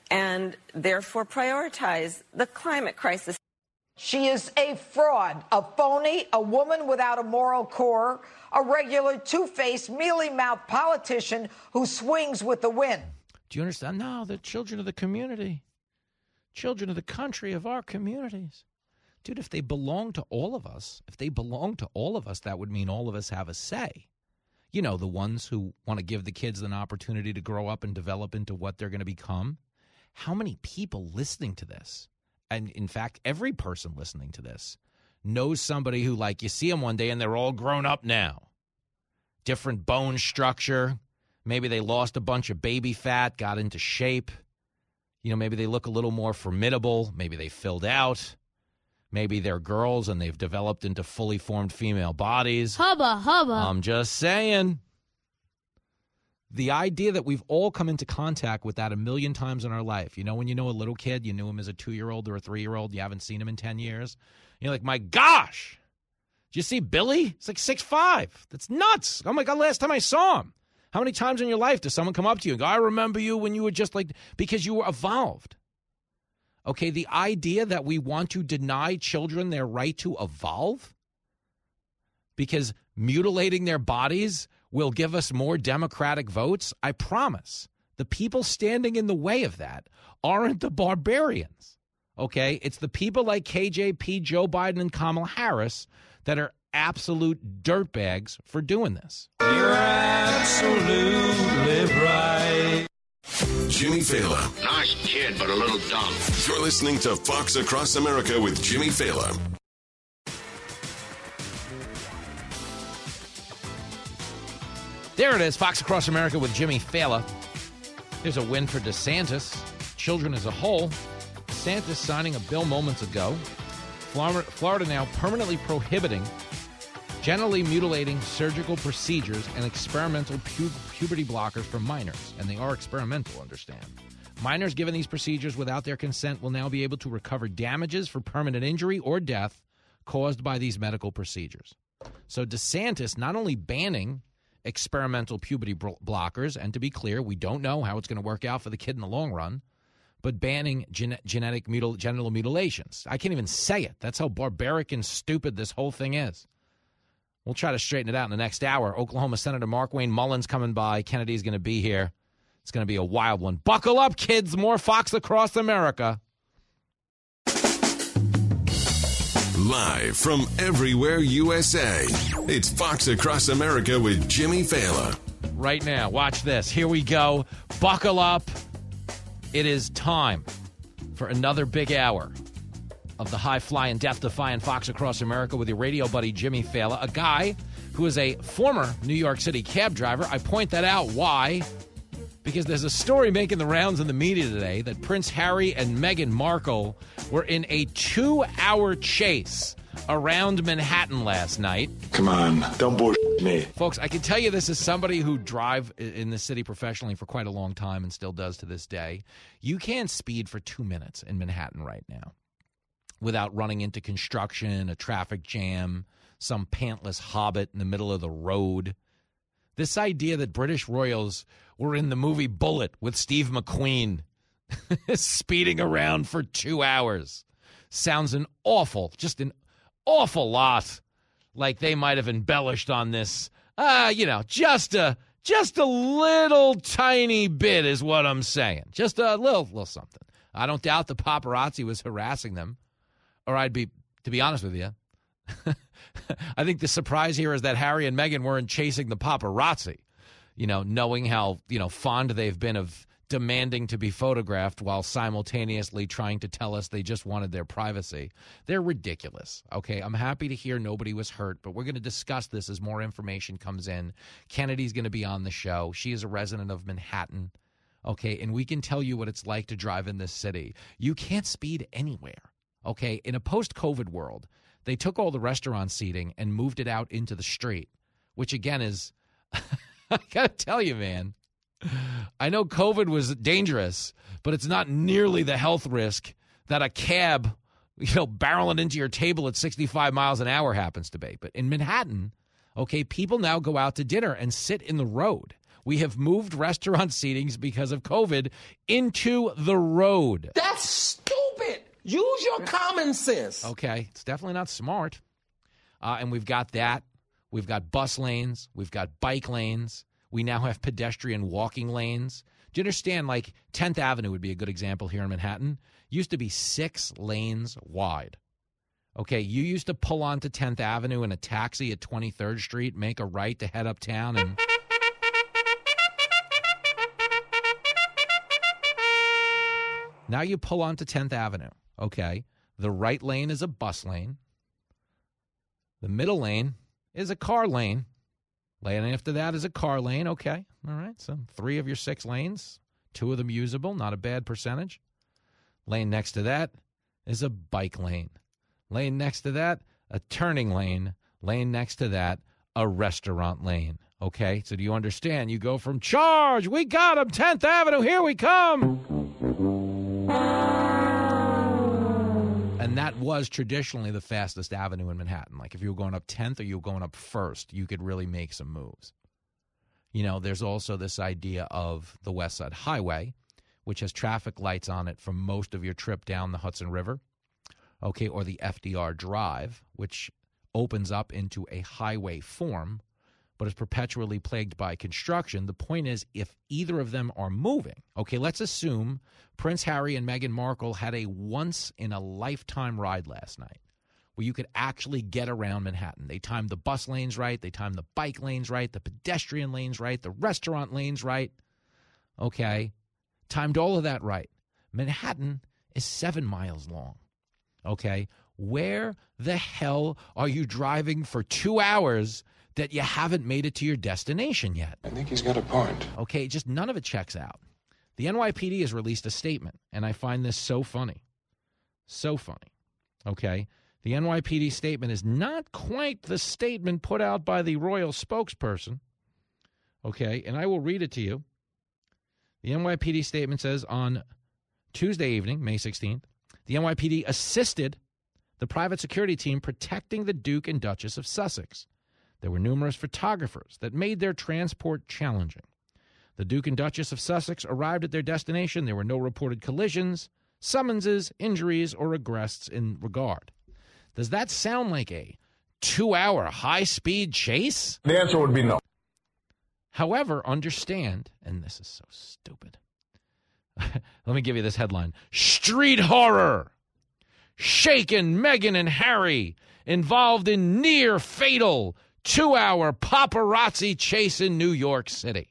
and therefore prioritize the climate crisis.
She is a fraud, a phony, a woman without a moral core, a regular two-faced, mealy-mouthed politician who swings with the wind.
Do you understand? No, the children of the community, children of the country, of our communities. Dude, if they belong to all of us, if they belong to all of us, that would mean all of us have a say. You know, the ones who want to give the kids an opportunity to grow up and develop into what they're going to become. How many people listening to this, and in fact, every person listening to this, knows somebody who, like, you see them one day and they're all grown up now. Different bone structure. Maybe they lost a bunch of baby fat, got into shape. You know, maybe they look a little more formidable. Maybe they filled out. Maybe they're girls and they've developed into fully formed female bodies.
Hubba, hubba.
I'm just saying. The idea that we've all come into contact with that a million times in our life. You know, when you know a little kid, you knew him as a two-year-old or a three-year-old, you haven't seen him in ten years. You're like, my gosh, did you see Billy? He's like six five. That's nuts. Oh, my God, last time I saw him. How many times in your life does someone come up to you and go, I remember you when you were just like, because you were evolved. Okay, the idea that we want to deny children their right to evolve because mutilating their bodies will give us more Democratic votes, I promise. The people standing in the way of that aren't the barbarians, okay? It's the people like K J P, Joe Biden, and Kamala Harris that are absolute dirtbags for doing this.
You're absolutely right.
Jimmy Fallon.
Nice kid, but a little dumb.
You're listening to Fox Across America with Jimmy Fallon.
There it is, Fox Across America with Jimmy Fallon. There's a win for DeSantis. Children as a whole. DeSantis signing a bill moments ago. Florida, Florida now permanently prohibiting genitally mutilating surgical procedures and experimental pu- puberty blockers for minors. And they are experimental, understand. Minors given these procedures without their consent will now be able to recover damages for permanent injury or death caused by these medical procedures. So DeSantis not only banning experimental puberty bro- blockers, and to be clear, we don't know how it's going to work out for the kid in the long run, but banning gen- genetic mutil- genital mutilations. I can't even say it. That's how barbaric and stupid this whole thing is. We'll try to straighten it out in the next hour. Oklahoma Senator Markwayne Mullins coming by. Kennedy's going to be here. It's going to be a wild one. Buckle up, kids. More Fox Across America.
Live from everywhere U S A, it's Fox Across America with Jimmy Fallon.
Right now, watch this. Here we go. Buckle up. It is time for another big hour of the high-flying, death-defying Fox Across America with your radio buddy Jimmy Fallon, a guy who is a former New York City cab driver. I point that out. Why? Because there's a story making the rounds in the media today that Prince Harry and Meghan Markle were in a two-hour chase around Manhattan last night.
Come on, don't bullshit me.
Folks, I can tell you this as somebody who drive in the city professionally for quite a long time and still does to this day. You can't speed for two minutes in Manhattan right now without running into construction, a traffic jam, some pantless hobbit in the middle of the road. This idea that British royals were in the movie Bullet with Steve McQueen speeding around for two hours sounds an awful, just an awful lot like they might have embellished on this. Uh, you know, just a just a little tiny bit is what I'm saying. Just a little, little something. I don't doubt the paparazzi was harassing them, or I'd be, to be honest with you, I think the surprise here is that Harry and Meghan weren't chasing the paparazzi, you know, knowing how, you know, fond they've been of demanding to be photographed while simultaneously trying to tell us they just wanted their privacy. They're ridiculous. Okay, I'm happy to hear nobody was hurt, but we're going to discuss this as more information comes in. Kennedy's going to be on the show. She is a resident of Manhattan. Okay, and we can tell you what it's like to drive in this city. You can't speed anywhere. Okay, in a post-COVID world, they took all the restaurant seating and moved it out into the street, which again is, I got to tell you, man, I know COVID was dangerous, but it's not nearly the health risk that a cab, you know, barreling into your table at sixty-five miles an hour happens to be. But in Manhattan, okay, people now go out to dinner and sit in the road. We have moved restaurant seatings because of COVID into the road.
That's stupid. Use your common sense.
Okay, it's definitely not smart. Uh, and we've got that. We've got bus lanes. We've got bike lanes. We now have pedestrian walking lanes. Do you understand, like, tenth Avenue would be a good example here in Manhattan. Used to be six lanes wide. Okay, you used to pull onto tenth Avenue in a taxi at twenty-third Street, make a right to head uptown, and... Now you pull onto tenth Avenue, okay? The right lane is a bus lane. The middle lane is a car lane. Lane after that is a car lane, okay. All right, so three of your six lanes, two of them usable, not a bad percentage. Lane next to that is a bike lane. Lane next to that, a turning lane. Lane next to that, a restaurant lane, okay? So do you understand? You go from charge, we got him, tenth Avenue, here we come. And that was traditionally the fastest avenue in Manhattan. Like if you were going up tenth or you were going up first, you could really make some moves. You know, there's also this idea of the West Side Highway, which has traffic lights on it for most of your trip down the Hudson River, okay, or the F D R Drive, which opens up into a highway form, but is perpetually plagued by construction. The point is, if either of them are moving, okay, let's assume Prince Harry and Meghan Markle had a once-in-a-lifetime ride last night where you could actually get around Manhattan. They timed the bus lanes right, they timed the bike lanes right, the pedestrian lanes right, the restaurant lanes right, okay, timed all of that right. Manhattan is seven miles long, okay? Where the hell are you driving for two hours that you haven't made it to your destination yet?
I think he's got a point.
Okay, just none of it checks out. The N Y P D has released a statement, and I find this so funny. So funny. Okay? The N Y P D statement is not quite the statement put out by the royal spokesperson. Okay? And I will read it to you. The N Y P D statement says on Tuesday evening, May sixteenth, the N Y P D assisted the private security team protecting the Duke and Duchess of Sussex. There were numerous photographers that made their transport challenging. The Duke and Duchess of Sussex arrived at their destination. There were no reported collisions, summonses, injuries, or arrests in regard. Does that sound like a two-hour high-speed chase?
The answer would be no.
However, understand, and this is so stupid. Let me give you this headline. Street horror. Shaken Meghan and Harry involved in near-fatal two-hour paparazzi chase in New York City.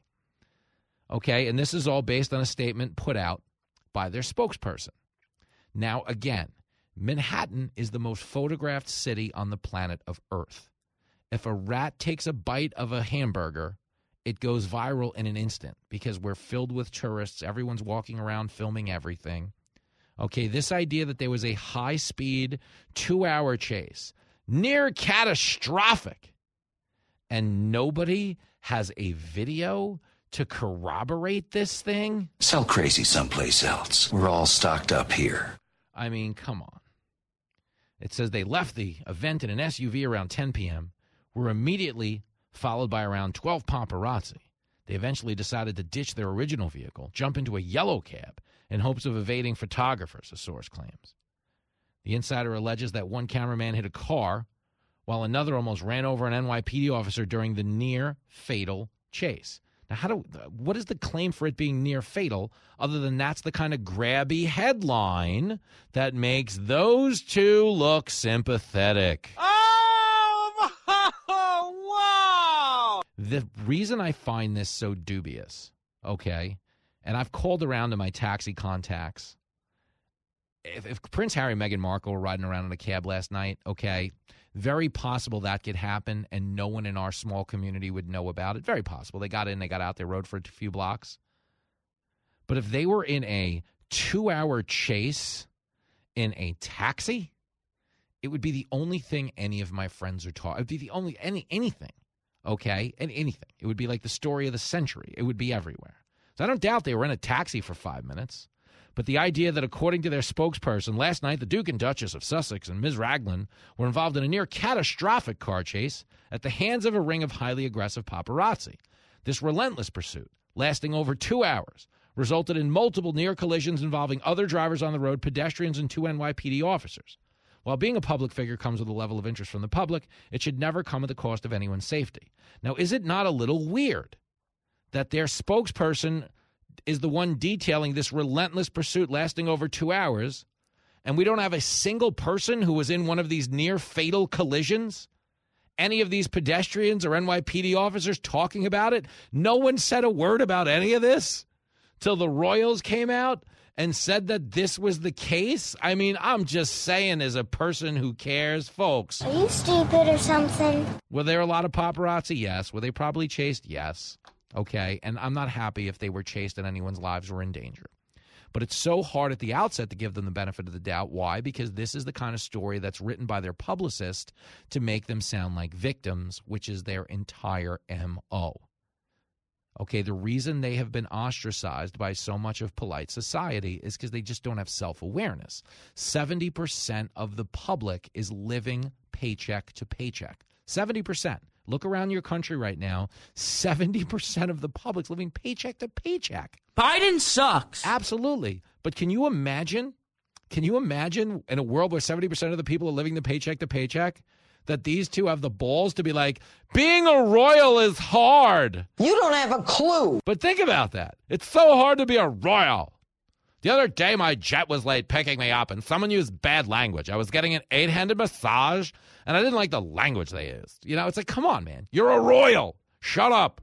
Okay, and this is all based on a statement put out by their spokesperson. Now, again, Manhattan is the most photographed city on the planet of Earth. If a rat takes a bite of a hamburger, it goes viral in an instant because we're filled with tourists. Everyone's walking around filming everything. Okay, this idea that there was a high-speed, two-hour chase, near catastrophic, and nobody has a video to corroborate this thing?
Sell crazy someplace else. We're all stocked up here.
I mean, come on. It says they left the event in an S U V around ten p.m., were immediately followed by around twelve paparazzi. They eventually decided to ditch their original vehicle, jump into a yellow cab in hopes of evading photographers, a source claims. The insider alleges that one cameraman hit a car while another almost ran over an N Y P D officer during the near-fatal chase. Now, how do what is the claim for it being near-fatal other than that's the kind of grabby headline that makes those two look sympathetic?
Oh, wow!
The reason I find this so dubious, okay, and I've called around to my taxi contacts. If, if Prince Harry and Meghan Markle were riding around in a cab last night, okay, very possible that could happen and no one in our small community would know about it. Very possible. They got in, they got out, they rode for a few blocks. But if they were in a two-hour chase in a taxi, it would be the only thing any of my friends are talking. It would be the only, any anything, okay, and anything. It would be like the story of the century. It would be everywhere. So I don't doubt they were in a taxi for five minutes. But the idea that, according to their spokesperson, last night the Duke and Duchess of Sussex and Miz Raglan were involved in a near-catastrophic car chase at the hands of a ring of highly aggressive paparazzi. This relentless pursuit, lasting over two hours, resulted in multiple near collisions involving other drivers on the road, pedestrians, and two N Y P D officers. While being a public figure comes with a level of interest from the public, it should never come at the cost of anyone's safety. Now, is it not a little weird that their spokesperson is the one detailing this relentless pursuit lasting over two hours, and we don't have a single person who was in one of these near-fatal collisions? Any of these pedestrians or N Y P D officers talking about it? No one said a word about any of this till the Royals came out and said that this was the case? I mean, I'm just saying, as a person who cares, folks.
Are you stupid or something?
Were there a lot of paparazzi? Yes. Were they probably chased? Yes. Okay. And I'm not happy if they were chased and anyone's lives were in danger. But it's so hard at the outset to give them the benefit of the doubt. Why? Because this is the kind of story that's written by their publicist to make them sound like victims, which is their entire M O. Okay, the reason they have been ostracized by so much of polite society is because they just don't have self-awareness. seventy percent of the public is living paycheck to paycheck. seventy percent. Look around your country right now. seventy percent of the public's living paycheck to paycheck.
Biden sucks.
Absolutely. But can you imagine, can you imagine in a world where seventy percent of the people are living the paycheck to paycheck, that these two have the balls to be like, being a royal is hard.
You don't have a clue.
But think about that. It's so hard to be a royal. The other day, my jet was late picking me up, and someone used bad language. I was getting an eight-handed massage, and I didn't like the language they used. You know, it's like, come on, man. You're a royal. Shut up.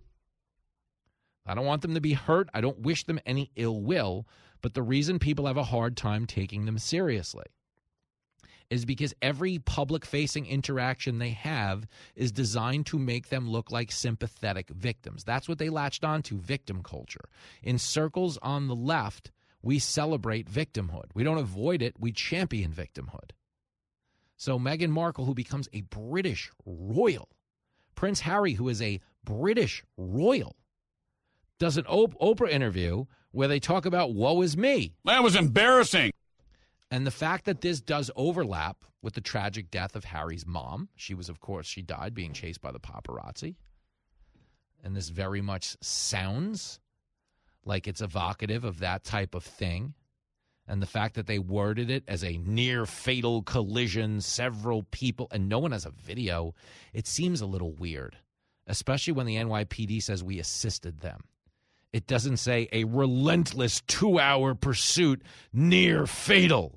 I don't want them to be hurt. I don't wish them any ill will. But the reason people have a hard time taking them seriously is because every public-facing interaction they have is designed to make them look like sympathetic victims. That's what they latched onto, victim culture. In circles on the left, we celebrate victimhood. We don't avoid it. We champion victimhood. So Meghan Markle, who becomes a British royal, Prince Harry, who is a British royal, does an Oprah interview where they talk about woe is me.
That was embarrassing.
And the fact that this does overlap with the tragic death of Harry's mom. She was, of course, she died being chased by the paparazzi. And this very much sounds like it's evocative of that type of thing. And the fact that they worded it as a near-fatal collision, several people, and no one has a video, it seems a little weird, especially when the N Y P D says we assisted them. It doesn't say a relentless two-hour pursuit near fatal.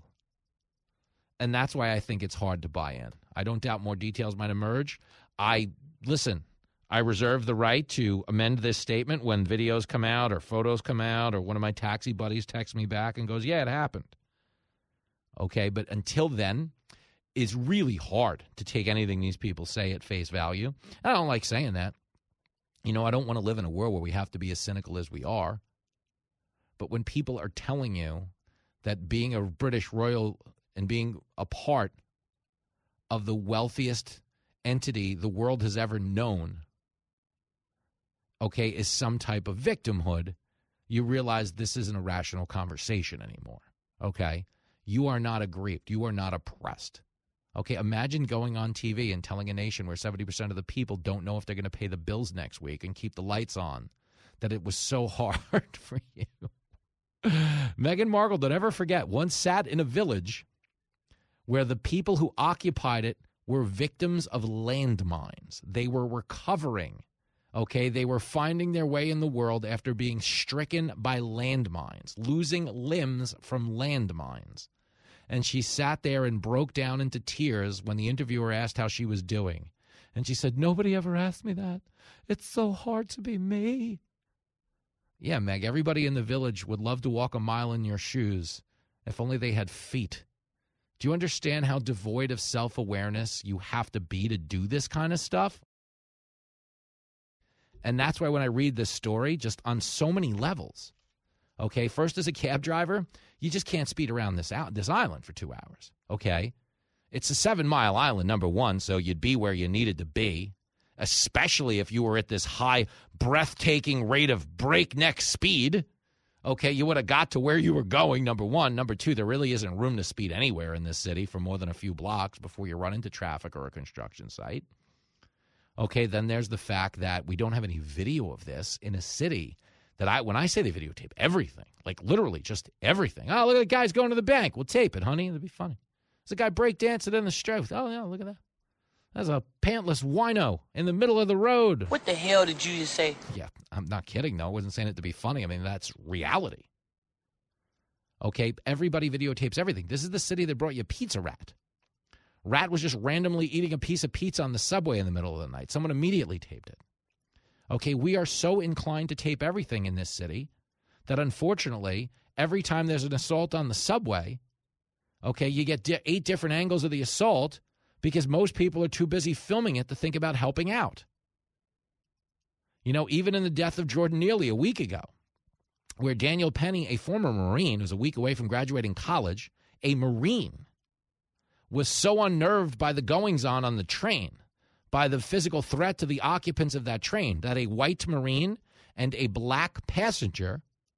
And that's why I think it's hard to buy in. I don't doubt more details might emerge. I, listen, I reserve the right to amend this statement when videos come out or photos come out or one of my taxi buddies texts me back and goes, yeah, it happened. Okay, but until then, it's really hard to take anything these people say at face value. I don't like saying that. You know, I don't want to live in a world where we have to be as cynical as we are. But when people are telling you that being a British royal and being a part of the wealthiest entity the world has ever known, okay, is some type of victimhood, you realize this isn't a rational conversation anymore, okay? You are not aggrieved. You are not oppressed. Okay, imagine going on T V and telling a nation where seventy percent of the people don't know if they're going to pay the bills next week and keep the lights on, that it was so hard for you. Meghan Markle, don't ever forget, once sat in a village where the people who occupied it were victims of landmines. They were recovering, okay? They were finding their way in the world after being stricken by landmines, losing limbs from landmines. And she sat there and broke down into tears when the interviewer asked how she was doing. And she said, nobody ever asked me that. It's so hard to be me. Yeah, Meg, everybody in the village would love to walk a mile in your shoes if only they had feet. Do you understand how devoid of self-awareness you have to be to do this kind of stuff? And that's why when I read this story, just on so many levels, okay, first as a cab driver, you just can't speed around this out, this island for two hours, okay? It's a seven-mile island, number one, so you'd be where you needed to be, especially if you were at this high, breathtaking rate of breakneck speed. Okay, you would have got to where you were going, number one. Number two, there really isn't room to speed anywhere in this city for more than a few blocks before you run into traffic or a construction site. Okay, then there's the fact that we don't have any video of this in a city that I, when I say they videotape everything, like literally just everything. Oh, look at the guy's going to the bank. We'll tape it, honey. It'll be funny. There's a guy breakdancing in the street. Oh, yeah, look at that. That's a pantless wino in the middle of the road.
What the hell did you just say?
Yeah, I'm not kidding, though. I wasn't saying it to be funny. I mean, that's reality. Okay, everybody videotapes everything. This is the city that brought you Pizza Rat. Rat was just randomly eating a piece of pizza on the subway in the middle of the night. Someone immediately taped it. Okay, we are so inclined to tape everything in this city that unfortunately, every time there's an assault on the subway, okay, you get di- eight different angles of the assault because most people are too busy filming it to think about helping out. You know, even in the death of Jordan Neely a week ago, where Daniel Penny, a former Marine who's a week away from graduating college, a Marine, was so unnerved by the goings-on on the train, by the physical threat to the occupants of that train, that a white Marine and a black passenger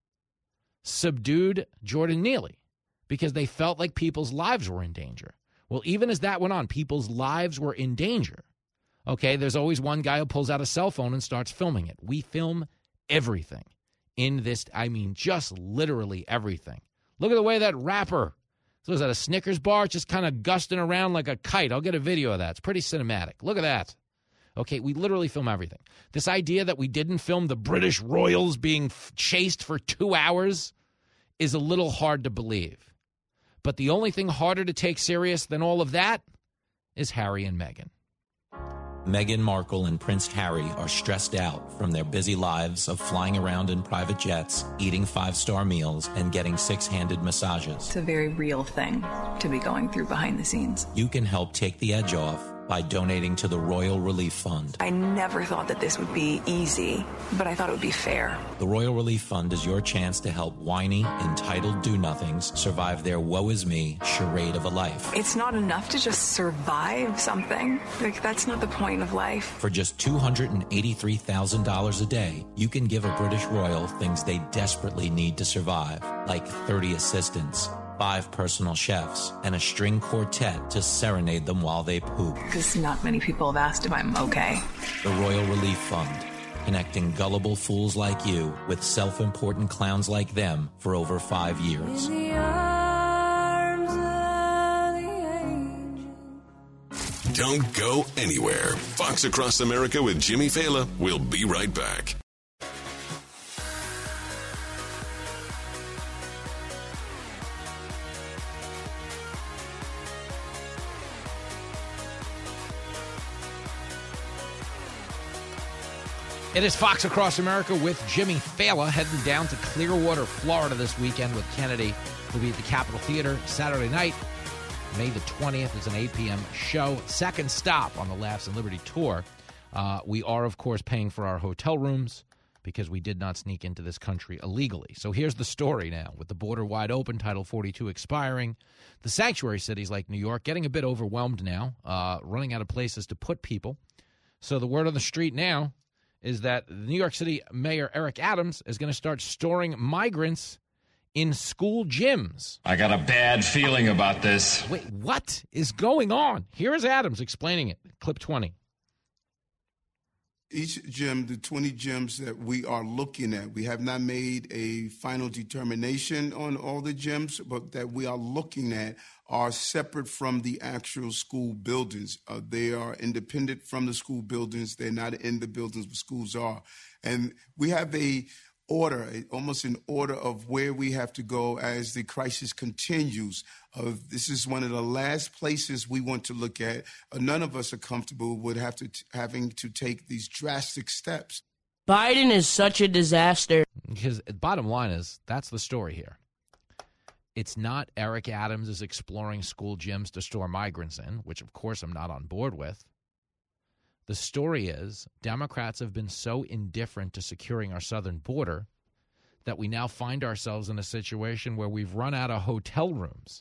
subdued Jordan Neely because they felt like people's lives were in danger. Well, even as that went on, people's lives were in danger. Okay, there's always one guy who pulls out a cell phone and starts filming it. We film everything in this, I mean, just literally everything. Look at the way that rapper, so is that a Snickers bar just kind of gusting around like a kite? I'll get a video of that. It's pretty cinematic. Look at that. Okay, we literally film everything. This idea that we didn't film the British royals being f- chased for two hours is a little hard to believe. But the only thing harder to take serious than all of that is Harry and Meghan.
Meghan Markle and Prince Harry are stressed out from their busy lives of flying around in private jets, eating five-star meals, and getting six-handed massages.
It's a very real thing to be going through behind the scenes.
You can help take the edge off by donating to the Royal Relief Fund.
I never thought that this would be easy, but I thought it would be fair.
The Royal Relief Fund is your chance to help whiny, entitled do-nothings survive their woe-is-me charade of a life.
It's not enough to just survive something. Like, that's not the point of life.
For just two hundred eighty-three thousand dollars a day, you can give a British royal things they desperately need to survive, like thirty assistants, five personal chefs, and a string quartet to serenade them while they poop.
Because not many people have asked if I'm okay.
The Royal Relief Fund, connecting gullible fools like you with self-important clowns like them for over five years.
In the arms of the angel.
Don't go anywhere. Fox Across America with Jimmy Fallon. We'll be right back.
It is Fox Across America with Jimmy Fallon heading down to Clearwater, Florida this weekend with Kennedy. We'll be at the Capitol Theater Saturday night. May the twentieth is an eight p.m. show. Second stop on the Laughs and Liberty tour. Uh, we are, of course, paying for our hotel rooms because we did not sneak into this country illegally. So here's the story now. With the border wide open, Title forty-two expiring, the sanctuary cities like New York getting a bit overwhelmed now, uh, running out of places to put people. So the word on the street now is that New York City Mayor Eric Adams is going to start storing migrants in school gyms.
I got a bad feeling about this.
Wait, what is going on? Here is Adams explaining it. Clip twenty.
Each gym, the twenty gyms that we are looking at, we have not made a final determination on all the gyms, but that we are looking at are separate from the actual school buildings. Uh, they are independent from the school buildings. They're not in the buildings where schools are. And we have a order, almost an order of where we have to go as the crisis continues. Uh, this is one of the last places we want to look at. Uh, none of us are comfortable with have to t- having to take these drastic steps.
Biden is such a disaster.
Because bottom line is, that's the story here. It's not Eric Adams is exploring school gyms to store migrants in, which of course I'm not on board with. The story is Democrats have been so indifferent to securing our southern border that we now find ourselves in a situation where we've run out of hotel rooms.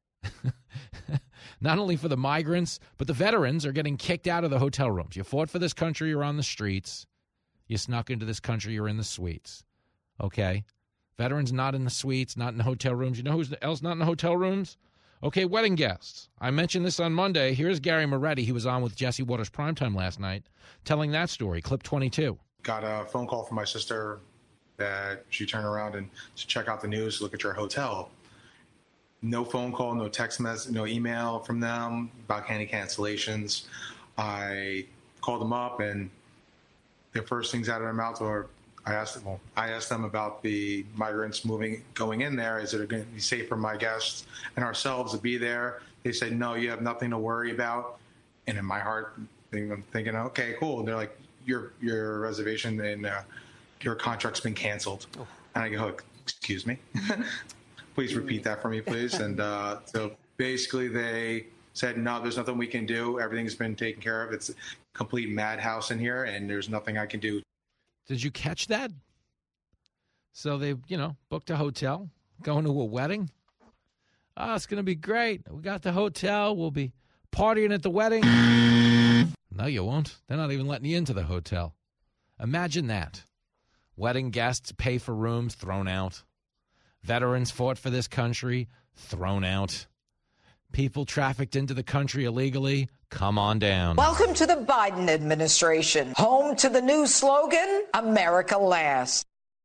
Not only for the migrants, but the veterans are getting kicked out of the hotel rooms. You fought for this country, you're on the streets. You snuck into this country, you're in the suites. Okay? Veterans not in the suites, not in the hotel rooms. You know who's else not in the hotel rooms? Okay, wedding guests. I mentioned this on Monday. Here's Gary Moretti. He was on with Jesse Waters Primetime last night telling that story. Clip twenty-two.
Got a phone call from my sister that she turned around and to check out the news, look at your hotel. No phone call, no text message, no email from them about any cancellations. I called them up, and the first things out of their mouth were, I asked them, well, I asked them about the migrants moving, going in there. Is it going to be safe for my guests and ourselves to be there? They said, no, you have nothing to worry about. And in my heart, I'm thinking, okay, cool. And they're like, your your reservation and uh, your contract's been canceled. Oh. And I go, excuse me? Please repeat that for me, please. And uh, so basically they said, no, there's nothing we can do. Everything's been taken care of. It's a complete madhouse in here, and there's nothing I can do.
Did you catch that? So they, you know, booked a hotel, going to a wedding. Oh, it's going to be great. We got the hotel. We'll be partying at the wedding. No, you won't. They're not even letting you into the hotel. Imagine that. Wedding guests pay for rooms, thrown out. Veterans fought for this country, thrown out. People trafficked into the country illegally, come on down.
Welcome to the Biden administration, home to the new slogan, America Last.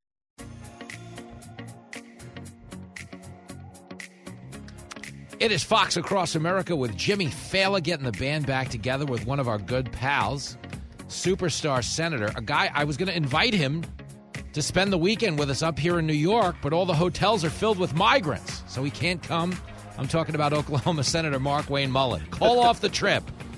It is Fox Across America with Jimmy Fallon getting the band back together with one of our good pals, superstar senator, a guy I was going to invite him to spend the weekend with us up here in New York, but all the hotels are filled with migrants, so he can't come. I'm talking about Oklahoma Senator Mark Wayne Mullen. Call off the trip.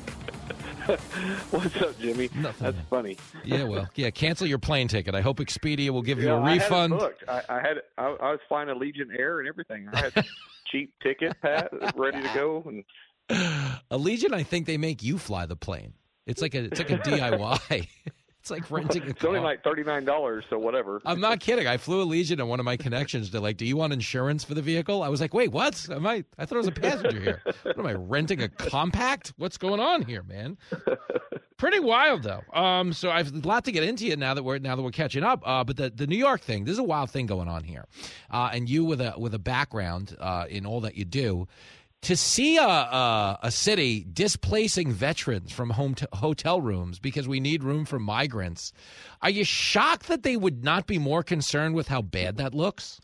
What's up, Jimmy?
Nothing.
That's funny.
Yeah, well, yeah, cancel your plane ticket. I hope Expedia will give you
yeah,
a refund.
I had it booked. I, I had I, I was flying Allegiant Air and everything. I had cheap ticket, Pat, ready to go. And
Allegiant, I think they make you fly the plane. It's like a it's like a D I Y. It's like renting a car.
It's only like thirty-nine dollars, so whatever.
I'm not kidding. I flew Allegiant, and one of my connections, they're like, do you want insurance for the vehicle? I was like, wait, what? Am I, I thought I was a passenger here. What am I, renting a compact? What's going on here, man? Pretty wild, though. Um, so I've a lot to get into it now that we're now that we're catching up. Uh, but the, the New York thing, there's a wild thing going on here. Uh, and you with a with a background uh, in all that you do, to see a, a, a city displacing veterans from home to hotel rooms because we need room for migrants, are you shocked that they would not be more concerned with how bad that looks?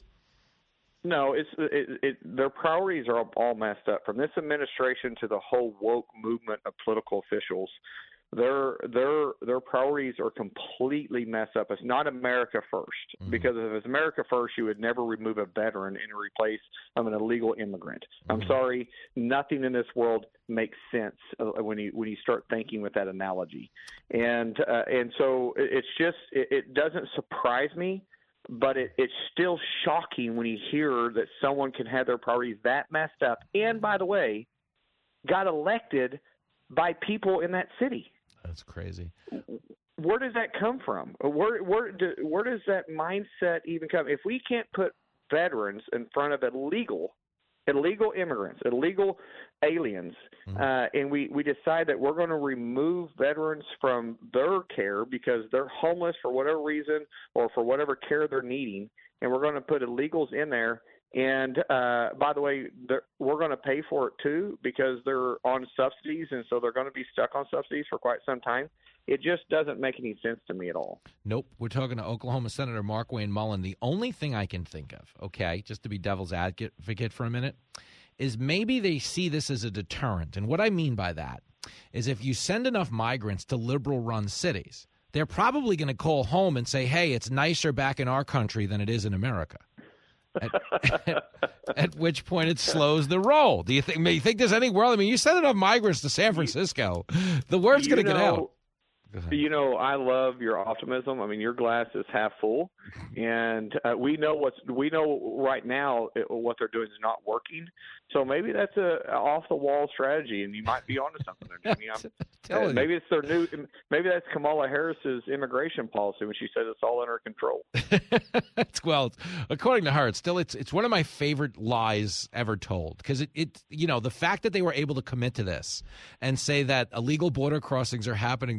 No, it's it, it, their priorities are all messed up. From this administration to the whole woke movement of political officials, their their their priorities are completely messed up. It's not America first, mm-hmm. because if it's America first, you would never remove a veteran and replace um, an illegal immigrant. Mm-hmm. I'm sorry, nothing in this world makes sense uh, when you when you start thinking with that analogy, and uh, and so it's just it, it doesn't surprise me. But it, it's still shocking when you hear that someone can have their priorities that messed up, and by the way, got elected by people in that city.
That's crazy.
Where does that come from? Where where do, where does that mindset even come? If we can't put veterans in front of illegal illegal immigrants, illegal aliens, mm-hmm. uh, and we, we decide that we're going to remove veterans from their care because they're homeless for whatever reason or for whatever care they're needing, and we're going to put illegals in there. And, uh, by the way, we're going to pay for it, too, because they're on subsidies, and so they're going to be stuck on subsidies for quite some time. It just doesn't make any sense to me at all.
Nope. We're talking to Oklahoma Senator Mark Wayne Mullen. The only thing I can think of, okay, just to be devil's advocate for a minute, is maybe they see this as a deterrent. And what I mean by that is if you send enough migrants to liberal-run cities, they're probably going to call home and say, hey, it's nicer back in our country than it is in America. At, at, at which point it slows the roll. Do you think? You think there's any world? I mean, you send enough migrants to San Francisco, the word's going to get out.
You know, I love your optimism. I mean, your glass is half full, and uh, we know what's we know right now it, what they're doing is not working. So maybe that's a, a off the wall strategy, and you might be onto something there, Jimmy. I'm, uh, maybe it's their new. Maybe that's Kamala Harris's immigration policy when she says it's all under control.
It's, well, according to her, it's still it's it's one of my favorite lies ever told because it, it you know the fact that they were able to commit to this and say that illegal border crossings are happening because of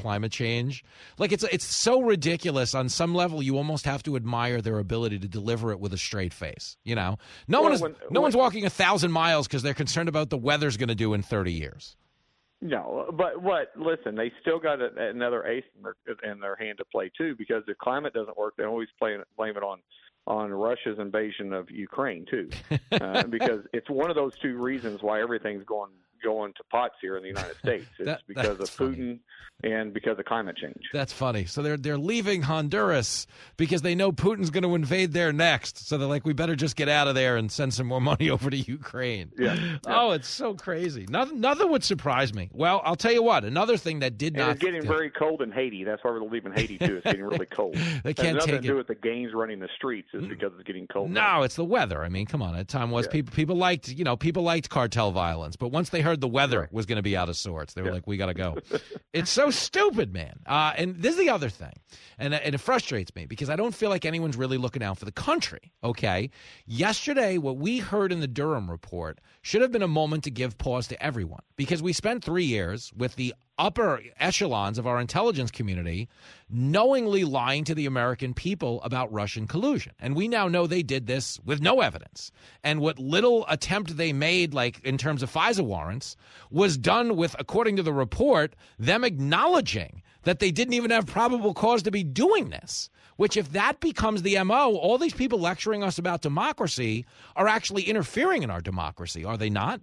climate change. Like, it's it's so ridiculous. On some level, you almost have to admire their ability to deliver it with a straight face. You know, no
Well,
one is
when-
no
when-
one's walking a thousand miles because they're concerned about the weather's going to do in thirty years.
No, but what? Listen, they still got a, another ace in their, in their hand to play too. Because if climate doesn't work, they always play, blame it on on Russia's invasion of Ukraine too, uh, because it's one of those two reasons why everything's going going to pots here in the United States. It's
That-
because of
that's
Putin and because of climate change.
That's funny. So they're they're leaving Honduras because they know Putin's going to invade there next. So they're like, we better just get out of there and send some more money over to Ukraine.
Yeah. yeah.
Oh, it's so crazy. Nothing nothing would surprise me. Well, I'll tell you what. Another thing that did
And
not.
it's getting very cold in Haiti. That's why we're leaving Haiti too. It's getting really cold.
They
It
can't
has nothing
take
to do
it.
with the gangs running the streets. It's because it's getting cold.
No, it's the weather. I mean, come on. At time was
Yeah.
people people liked you know people liked cartel violence, but once they heard the weather
Right.
was going to be out of sorts, they were like, we got to go. It's so stupid, man. Uh, and this is the other thing, and and it frustrates me because I don't feel like anyone's really looking out for the country. Okay, yesterday what we heard in the Durham report should have been a moment to give pause to everyone because we spent three years with the upper echelons of our intelligence community knowingly lying to the American people about Russian collusion. And we now know they did this with no evidence. And what little attempt they made, like in terms of FISA warrants, was done with, according to the report, them acknowledging that they didn't even have probable cause to be doing this. Which, if that becomes the M O, all these people lecturing us about democracy are actually interfering in our democracy, are they not?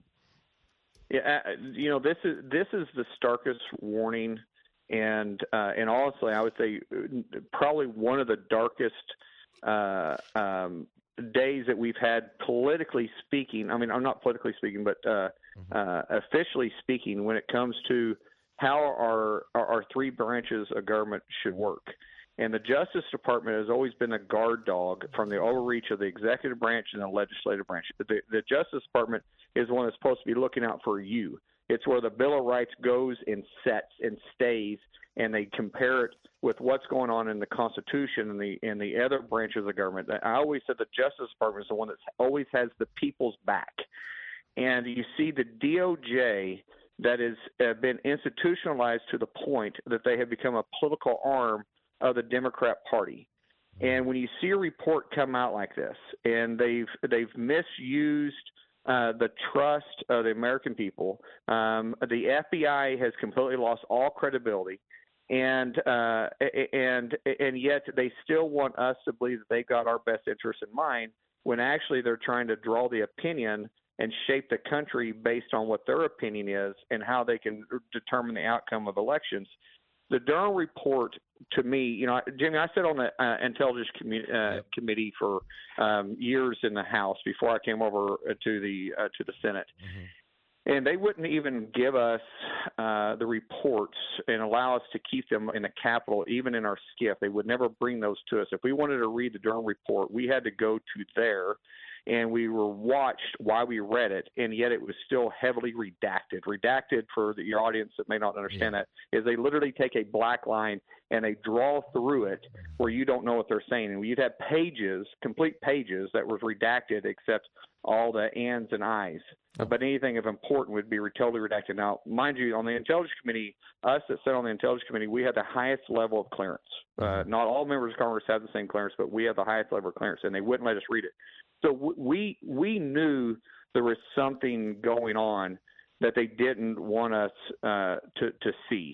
Yeah, uh, you know, this is this is the starkest warning, and uh, and honestly, I would say uh, probably one of the darkest uh, um, days that we've had politically speaking. I mean, I'm not politically speaking, but uh, mm-hmm. uh, officially speaking, when it comes to how our, our our three branches of government should work. And the Justice Department has always been a guard dog from the overreach of the executive branch and the legislative branch. The, the Justice Department is one that's supposed to be looking out for you. It's where the Bill of Rights goes and sets and stays, and they compare it with what's going on in the Constitution and the and the other branches of government. I always said the Justice Department is the one that always has the people's back. And you see the D O J that has uh, been institutionalized to the point that they have become a political arm of the Democrat Party. And when you see a report come out like this, and they've they've misused uh, the trust of the American people, um, the F B I has completely lost all credibility, and uh, and and yet they still want us to believe that they got our best interests in mind, when actually they're trying to draw the opinion and shape the country based on what their opinion is and how they can determine the outcome of elections. The Durham report, to me, you know, Jimmy, I sat on the uh, intelligence commu- uh, yep. committee for um, years in the House before I came over to the uh, to the Senate, mm-hmm. and they wouldn't even give us uh, the reports and allow us to keep them in the Capitol, even in our SCIF. They would never bring those to us. If we wanted to read the Durham report, we had to go to there. And we were watched while we read it, and yet it was still heavily redacted. Redacted, for the, your audience that may not understand yeah. that, is they literally take a black line and they draw through it where you don't know what they're saying. And you'd have pages, complete pages, that was redacted except all the ands and I's. Oh. But anything of important would be totally redacted. Now, mind you, on the Intelligence Committee, us that sit on the Intelligence Committee, we had the highest level of clearance. Uh, not all members of Congress have the same clearance, but we have the highest level of clearance, and they wouldn't let us read it. So we we knew there was something going on that they didn't want us uh, to to see,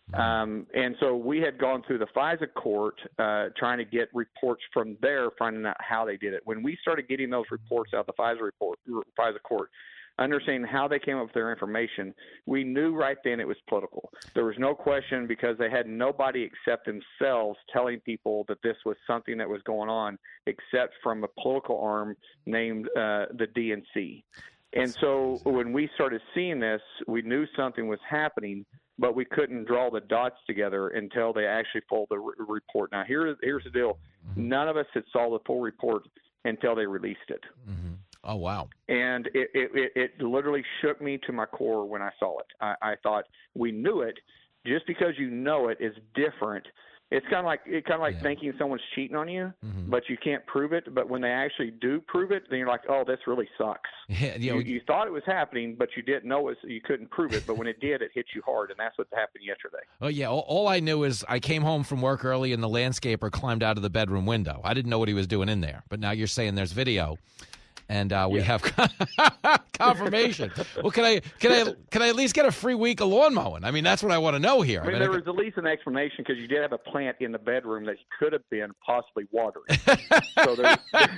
um, and so we had gone through the FISA court uh, trying to get reports from there, finding out how they did it. When we started getting those reports out, the FISA report, FISA court, understanding how they came up with their information, we knew right then it was political. There was no question, because they had nobody except themselves telling people that this was something that was going on, except from a political arm named uh, the D N C. And so when we started seeing this, we knew something was happening, but we couldn't draw the dots together until they actually pulled the re- report. Now, here, here's the deal. None of us had saw the full report until they released it.
Mm-hmm. Oh, wow.
And it, it, it literally shook me to my core when I saw it. I, I thought, we knew it. Just because you know it is different It's kind of like it's kind of like
Yeah.
thinking someone's cheating on you,
Mhm.
but you can't prove it. But when they actually do prove it, then you're like, "Oh, this really sucks."
Yeah, you know,
you, you thought it was happening, but you didn't know it. You couldn't prove it. But when it did, it hit you hard, and that's what happened yesterday.
Oh, yeah. All, all I knew is I came home from work early and the landscaper climbed out of the bedroom window. I didn't know what he was doing in there. But now you're saying there's video, and uh, we
Yeah.
have confirmation. Well, can I can I can I at least get a free week of lawn mowing? I mean, that's what I want to know here.
I mean,
I mean,
there
I
was at least an explanation because you did have a plant in the bedroom that could have been possibly watering. so there's,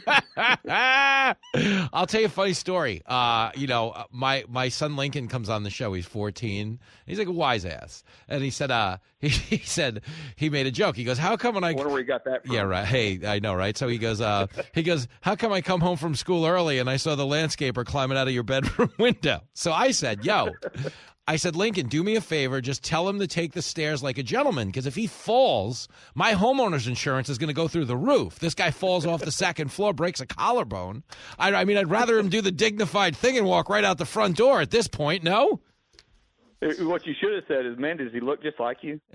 I'll tell you a funny story. Uh, you know, uh, my my son Lincoln comes on the show. He's fourteen. He's like a wise ass, and he said, uh, he, he said he made a joke. He goes, "How come when I?"
I wonder where you got that from.
Yeah, right. Hey, I know, right? So he goes, uh, he goes, "How come I come home from school early and I saw the landscaper climbing out of your bedroom window?" So I said, "Yo." I said, Lincoln, do me a favor. Just tell him to take the stairs like a gentleman, because if he falls, my homeowner's insurance is going to go through the roof. This guy falls off the second floor, breaks a collarbone. I, I mean, I'd rather him do the dignified thing and walk right out the front door at this point, no?
What you should have said is, man, does he look just like you?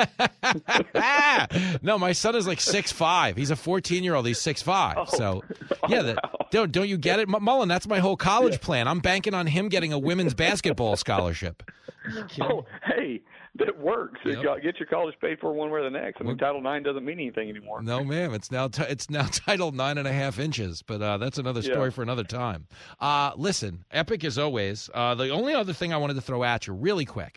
No, my son is like six five. He's a fourteen-year-old. He's six five.
Oh.
So,
Oh,
yeah, the,
wow.
don't, don't you get it? M- Mullen, that's my whole college plan. I'm banking on him getting a women's basketball scholarship.
Oh, hey, that works.
Yep.
You Get your college paid for one way or the next. I mean, Title nine doesn't mean anything anymore.
No, ma'am. It's now t- it's now titled nine and a half inches, but uh, that's another story
Yeah.
for another time. Uh, listen, epic as always. Uh, the only other thing I wanted to throw at you really quick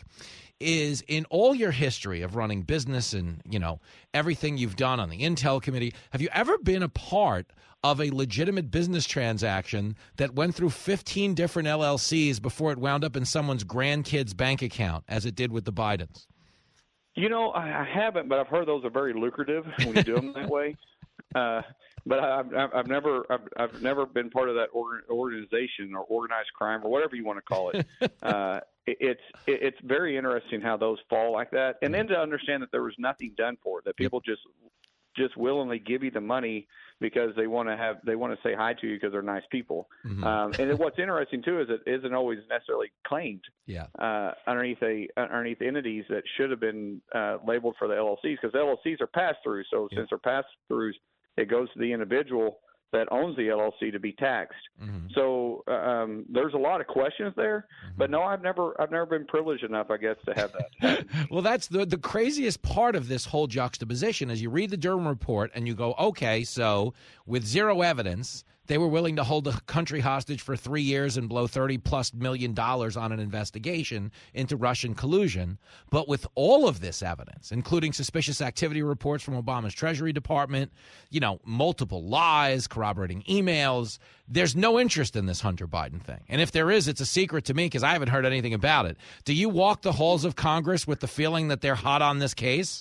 is in all your history of running business and, you know, everything you've done on the Intel committee, have you ever been a part of a legitimate business transaction that went through fifteen different L L Cs before it wound up in someone's grandkid's bank account, as it did with the Bidens?
You know, I, I haven't, but I've heard those are very lucrative when you do them that way. Uh, but I, I've, I've never, I've, I've never been part of that org- organization or organized crime or whatever you want to call it. uh, it it's, it, it's very interesting how those fall like that, and then to understand that there was nothing done for it, that people just, just willingly give you the money because they want to have, they want to say hi to you because they're nice people.
Mm-hmm.
Um, and then what's interesting too is it isn't always necessarily claimed.
Yeah.
Uh, underneath a underneath entities that should have been uh, labeled for the L L Cs, because L L Cs are pass throughs. So
Yeah.
since they're pass throughs, it goes to the individual that owns the L L C to be taxed.
Mm-hmm.
So um, there's a lot of questions there. But no, I've never I've never been privileged enough, I guess, to have that.
Well, that's the the craziest part of this whole juxtaposition is you read the Durham report and you go, okay, so with zero evidence, they were willing to hold the country hostage for three years and blow thirty plus million dollars on an investigation into Russian collusion. But with all of this evidence, including suspicious activity reports from Obama's Treasury Department, you know, multiple lies, corroborating emails, there's no interest in this Hunter Biden thing. And if there is, it's a secret to me because I haven't heard anything about it. Do you walk the halls of Congress with the feeling that they're hot on this case?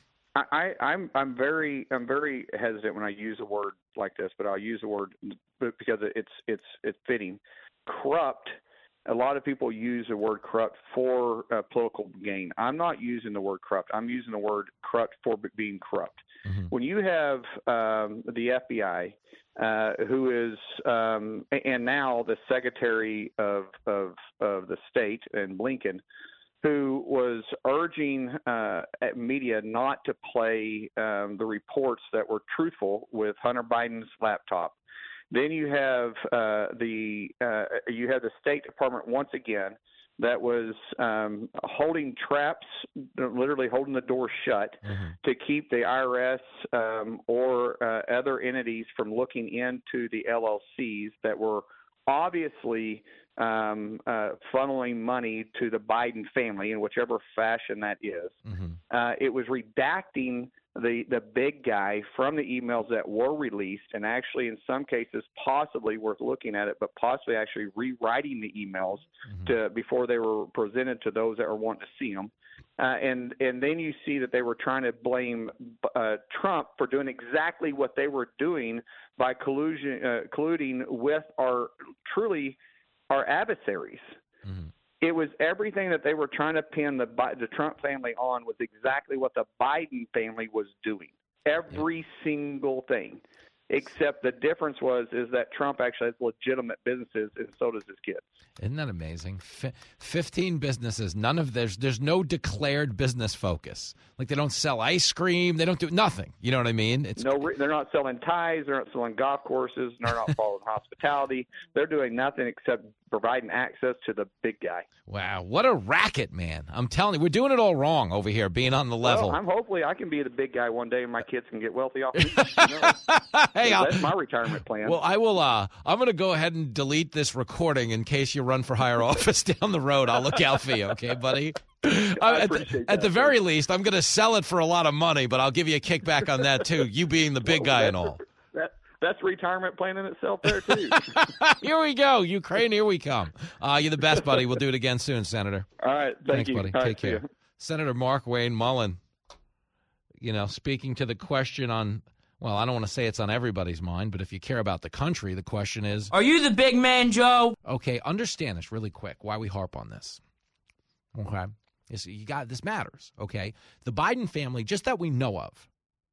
I, I'm I'm very I'm very hesitant when I use a word like this, but I'll use the word because it's it's it's fitting. Corrupt. A lot of people use the word corrupt for uh, political gain. I'm not using the word corrupt. I'm using the word corrupt for being corrupt. Mm-hmm. When you have um, the F B I, uh, who is um, and now the Secretary of of of the State and Blinken, who was urging uh, media not to play um, the reports that were truthful with Hunter Biden's laptop. Then you have uh, the uh, you have the State Department once again that was um, holding traps, literally holding the door shut mm-hmm. to keep the I R S um, or uh, other entities from looking into the L L Cs that were obviously um, uh, funneling money to the Biden family in whichever fashion that is. Mm-hmm. Uh, it was redacting the, the big guy from the emails that were released, and actually in some cases possibly worth looking at it, but possibly actually rewriting the emails mm-hmm. to before they were presented to those that were wanting to see them. Uh, and, and then you see that they were trying to blame uh, Trump for doing exactly what they were doing by collusion, uh, colluding with our truly our adversaries. Mm-hmm. It was everything that they were trying to pin the the Trump family on was exactly what the Biden family was doing. Every yeah. single thing. except the difference was is that Trump actually has legitimate businesses, and so does his kids.
Isn't that amazing? F- Fifteen businesses. None of there's there's no declared business focus. Like they don't sell ice cream. They don't do nothing. You know what I mean? It's
no. They're not selling ties. They're not selling golf courses. They're not following hospitality. They're doing nothing except providing access to the big guy.
Wow, what a racket, man! I'm telling you, we're doing it all wrong over here, being on the level.
Well, I'm hopefully I can be the big guy one day, and my kids can get wealthy off me. You know?
Hey,
that's
I'll,
my retirement plan.
Well, I will. Uh, I'm going to go ahead and delete this recording in case you run for higher office down the road. I'll look out for you, okay, buddy?
I
at, the, at the very least, I'm going to sell it for a lot of money, but I'll give you a kickback on that too. You being the big
well,
guy and all.
That, that's retirement plan in itself there, too.
Here we go. Ukraine, here we come. Uh, you're the best, buddy. We'll do it again soon, Senator.
All right. Thank
Thanks,
you.
buddy.
All
Take
right,
care. Senator Mark Wayne Mullen, you know, speaking to the question on, well, I don't want to say it's on everybody's mind, but if you care about the country, the question is,
Are you the big man, Joe?
Okay, understand this really quick, why we harp on this. Okay? Is you got this matters, okay? The Biden family, just that we know of,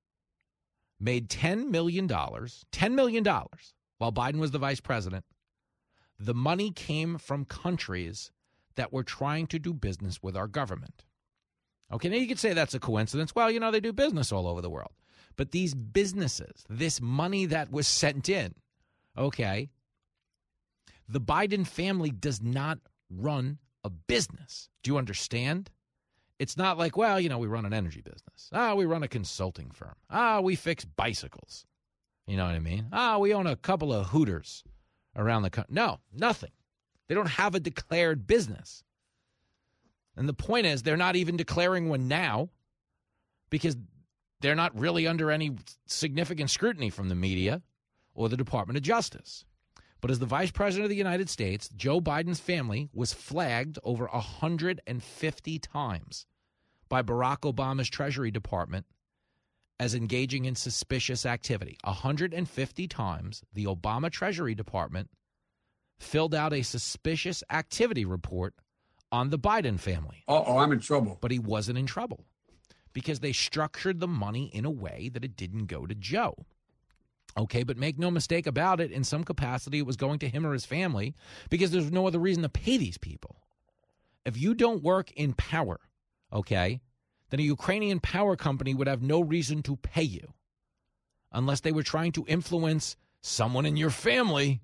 made ten million dollars, ten million dollars while Biden was the vice president. The money came from countries that were trying to do business with our government. Okay, now you could say that's a coincidence. Well, you know, they do business all over the world. But these businesses, this money that was sent in, okay, the Biden family does not run a business. Do you understand? It's not like, well, you know, we run an energy business. Ah, we run a consulting firm. Ah, we fix bicycles. You know what I mean? Ah, we own a couple of Hooters around the country. No, nothing. They don't have a declared business. And the point is, they're not even declaring one now because they're not really under any significant scrutiny from the media or the Department of Justice. But as the Vice President of the United States, Joe Biden's family was flagged over one hundred fifty times by Barack Obama's Treasury Department as engaging in suspicious activity. one hundred fifty times the Obama Treasury Department filled out a suspicious activity report on the Biden family.
Uh-oh, I'm in trouble.
But he wasn't in trouble because they structured the money in a way that it didn't go to Joe. Okay, but make no mistake about it, in some capacity it was going to him or his family because there's no other reason to pay these people. If you don't work in power, okay, then a Ukrainian power company would have no reason to pay you unless they were trying to influence someone in your family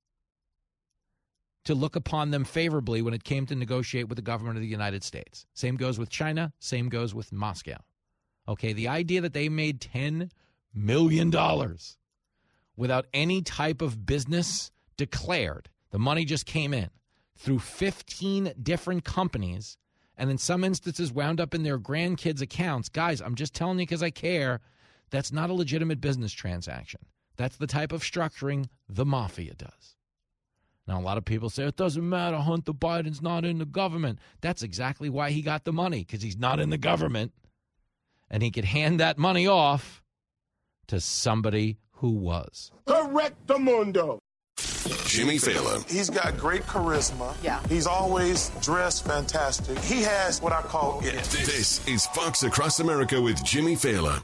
to look upon them favorably when it came to negotiate with the government of the United States. Same goes with China. Same goes with Moscow. Okay, the idea that they made ten million dollars without any type of business declared, the money just came in through fifteen different companies, and in some instances wound up in their grandkids' accounts. Guys, I'm just telling you because I care, that's not a legitimate business transaction. That's the type of structuring the mafia does. Now, a lot of people say, it doesn't matter, Hunter Biden's not in the government. That's exactly why he got the money, because he's not in the government. And he could hand that money off to somebody who was.
Correctamundo.
Jimmy Fallon.
He's got great charisma.
Yeah.
He's always dressed fantastic. He has what I call it.
This is Fox Across America with Jimmy Fallon.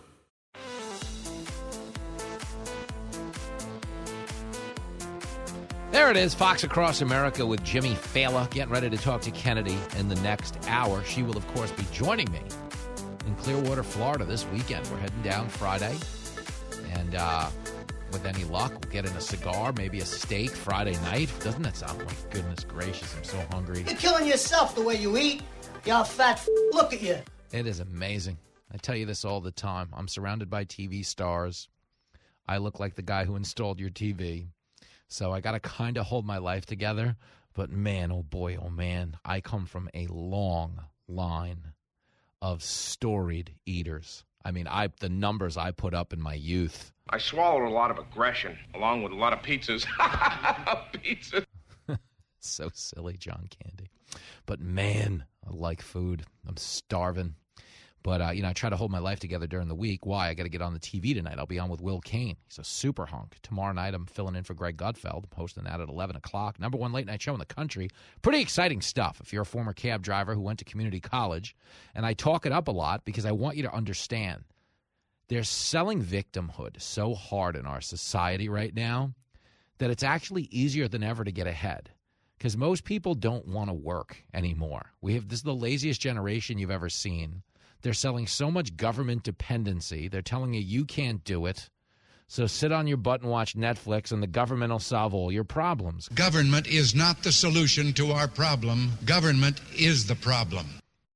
There it is, Fox Across America with Jimmy Fallon. Getting ready to talk to Kennedy in the next hour. She will, of course, be joining me in Clearwater, Florida this weekend. We're heading down Friday. And uh, with any luck, we'll get in a cigar, maybe a steak Friday night. Doesn't that sound like, goodness gracious, I'm so hungry.
You're killing yourself the way you eat. Y'all fat f- look at you.
It is amazing. I tell you this all the time. I'm surrounded by T V stars. I look like the guy who installed your T V. So I got to kind of hold my life together. But man, oh boy, oh man, I come from a long line of storied eaters. I mean, I the numbers I put up in my youth.
I swallowed a lot of aggression, along with a lot of pizzas. Pizzas.
So silly, John Candy. But man, I like food. I'm starving. But, uh, you know, I try to hold my life together during the week. Why? I got to get on the T V tonight. I'll be on with Will Kane. He's a super hunk. Tomorrow night, I'm filling in for Greg Gutfeld. I'm hosting that at eleven o'clock. Number one late night show in the country. Pretty exciting stuff if you're a former cab driver who went to community college. And I talk it up a lot because I want you to understand They're selling victimhood so hard in our society right now that it's actually easier than ever to get ahead because most people don't want to work anymore. We have this is the laziest generation you've ever seen. They're selling so much government dependency. They're telling you you can't do it. So sit on your butt and watch Netflix, and the government will solve all your problems.
Government is not the solution to our problem. Government is the problem.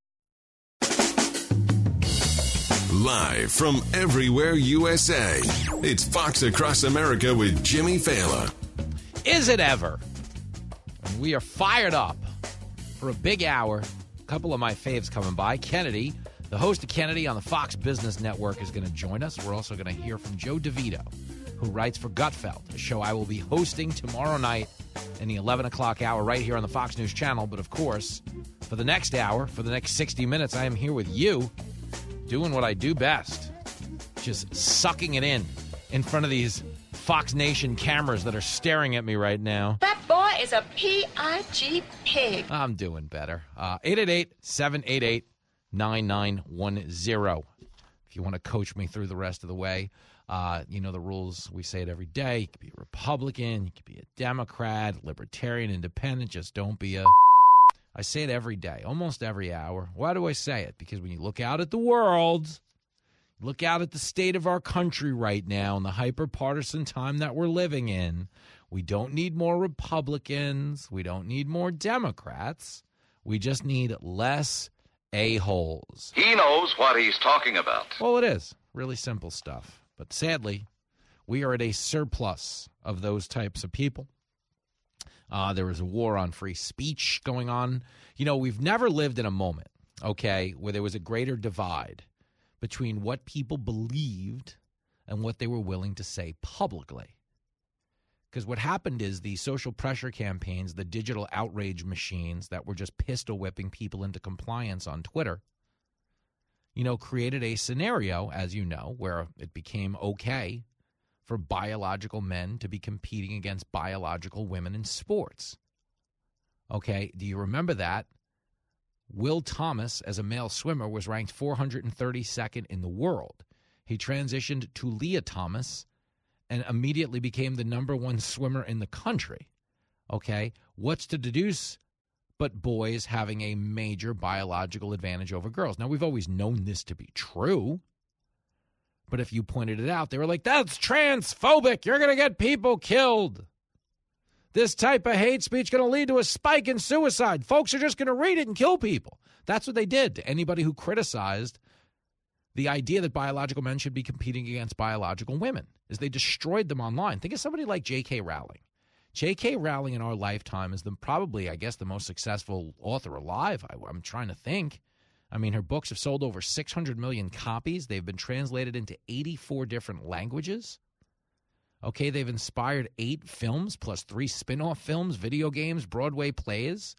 Live from everywhere U S A, it's Fox Across America with Jimmy Fallon.
Is it ever? And we are fired up for a big hour. A couple of my faves coming by. Kennedy, the host of Kennedy on the Fox Business Network, is going to join us. We're also going to hear from Joe DeVito, who writes for Gutfeld, a show I will be hosting tomorrow night in the eleven o'clock hour right here on the Fox News Channel. But, of course, for the next hour, for the next sixty minutes, I am here with you, doing what I do best, just sucking it in in front of these Fox Nation cameras that are staring at me right now.
That boy is a P I G pig.
I'm doing better. Uh, eight eight eight, seven eight eight, nine nine one zero. If you want to coach me through the rest of the way, uh, you know the rules. We say it every day. You could be a Republican. You could be a Democrat, Libertarian, Independent. Just don't be a... I say it every day, almost every hour. Why do I say it? Because when you look out at the world, look out at the state of our country right now and the hyper-partisan time that we're living in, we don't need more Republicans. We don't need more Democrats. We just need less a-holes.
He knows what he's talking about.
Well, it is. Really simple stuff. But sadly, we are at a surplus of those types of people. Uh, there was a war on free speech going on. You know, we've never lived in a moment, okay, where there was a greater divide between what people believed and what they were willing to say publicly. Because what happened is the social pressure campaigns, the digital outrage machines that were just pistol whipping people into compliance on Twitter, you know, created a scenario, as you know, where it became okay for biological men to be competing against biological women in sports. Okay, do you remember that? Will Thomas, as a male swimmer, was ranked four hundred thirty-second in the world. He transitioned to Leah Thomas and immediately became the number one swimmer in the country. Okay, what's to deduce but boys having a major biological advantage over girls? Now, we've always known this to be true. But if you pointed it out, they were like, that's transphobic. You're going to get people killed. This type of hate speech is going to lead to a spike in suicide. Folks are just going to read it and kill people. That's what they did to anybody who criticized the idea that biological men should be competing against biological women, is they destroyed them online. Think of somebody like J K. Rowling. J K. Rowling in our lifetime is the, probably, I guess, the most successful author alive. I, I'm trying to think. I mean, her books have sold over six hundred million copies. They've been translated into eighty-four different languages. Okay, they've inspired eight films plus three spin-off films, video games, Broadway plays.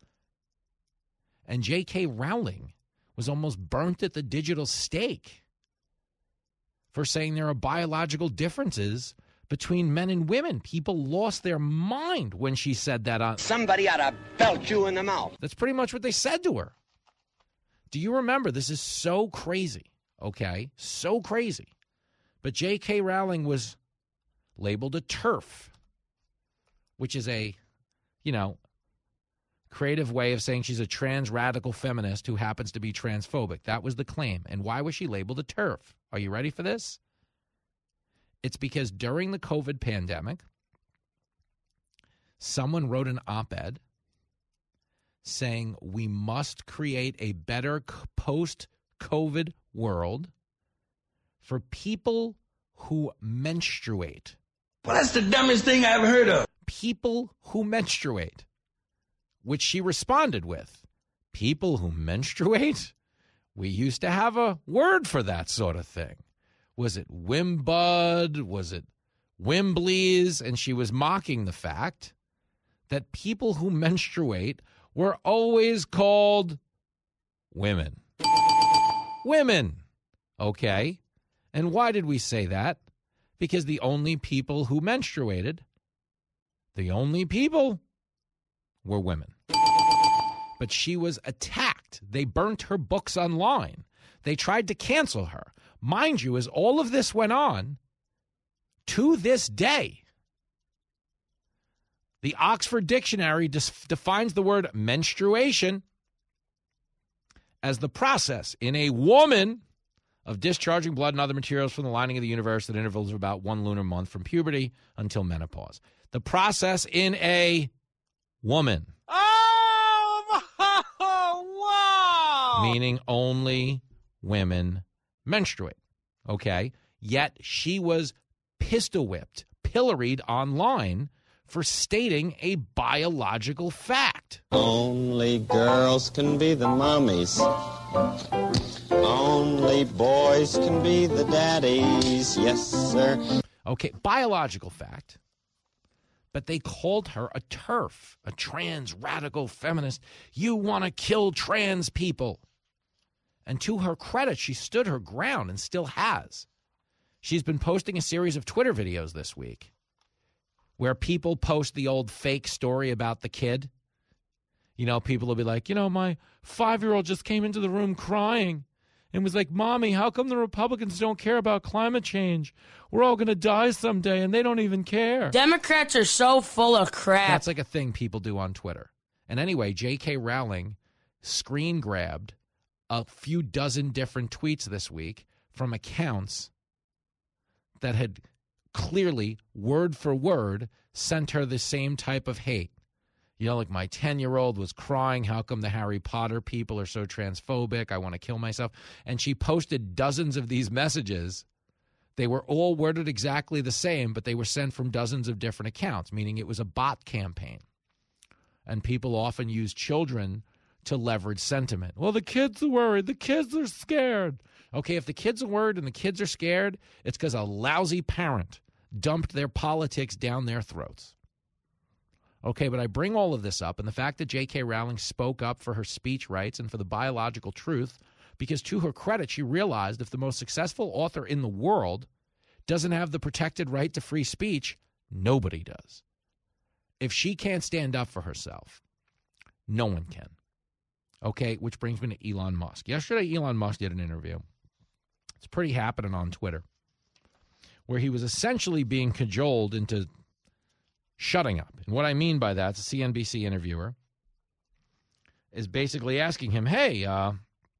And J K. Rowling was almost burnt at the digital stake for saying there are biological differences between men and women. People lost their mind when she said that. On
Somebody ought to belt you in the mouth.
That's pretty much what they said to her. Do you remember? This is so crazy, okay? So crazy. But J K. Rowling was labeled a TERF, which is a, you know, creative way of saying she's a trans radical feminist who happens to be transphobic. That was the claim. And why was she labeled a TERF? Are you ready for this? It's because during the COVID pandemic, someone wrote an op-ed saying we must create a better post-COVID world for people who menstruate.
Well, that's the dumbest thing I ever heard of.
People who menstruate, which she responded with, people who menstruate? We used to have a word for that sort of thing. Was it Wimbud? Was it Wimblies? And she was mocking the fact that people who menstruate were always called women. Women. Okay. And why did we say that? Because the only people who menstruated, the only people, were women. But she was attacked. They burnt her books online. They tried to cancel her. Mind you, as all of this went on, to this day, the Oxford Dictionary dis- defines the word menstruation as the process in a woman of discharging blood and other materials from the lining of the universe at intervals of about one lunar month from puberty until menopause. The process in a woman.
Oh, wow!
Meaning only women menstruate, okay? Yet she was pistol whipped, pilloried online for stating a biological fact.
Only girls can be the mummies. Only boys can be the daddies. Yes, sir.
Okay, biological fact. But they called her a TERF, a trans radical feminist. You want to kill trans people. And to her credit, she stood her ground and still has. She's been posting a series of Twitter videos this week where people post the old fake story about the kid. You know, people will be like, you know, my five-year-old just came into the room crying and was like, Mommy, how come the Republicans don't care about climate change? We're all going to die someday, and they don't even care.
Democrats are so full of crap.
That's like a thing people do on Twitter. And anyway, J K. Rowling screen grabbed a few dozen different tweets this week from accounts that had clearly, word for word, sent her the same type of hate. You know, like my ten-year-old was crying, how come the Harry Potter people are so transphobic? I want to kill myself. And she posted dozens of these messages. They were all worded exactly the same, but they were sent from dozens of different accounts, meaning it was a bot campaign. And people often use children to leverage sentiment. Well, the kids are worried. The kids are scared. Okay, if the kids are worried and the kids are scared, it's because a lousy parent dumped their politics down their throats. Okay, but I bring all of this up, and the fact that J K. Rowling spoke up for her speech rights and for the biological truth, because to her credit, she realized if the most successful author in the world doesn't have the protected right to free speech, nobody does. If she can't stand up for herself, no one can. Okay, which brings me to Elon Musk. Yesterday, Elon Musk did an interview. It's pretty happening on Twitter, where he was essentially being cajoled into shutting up. And what I mean by that, the C N B C interviewer is basically asking him, hey, uh,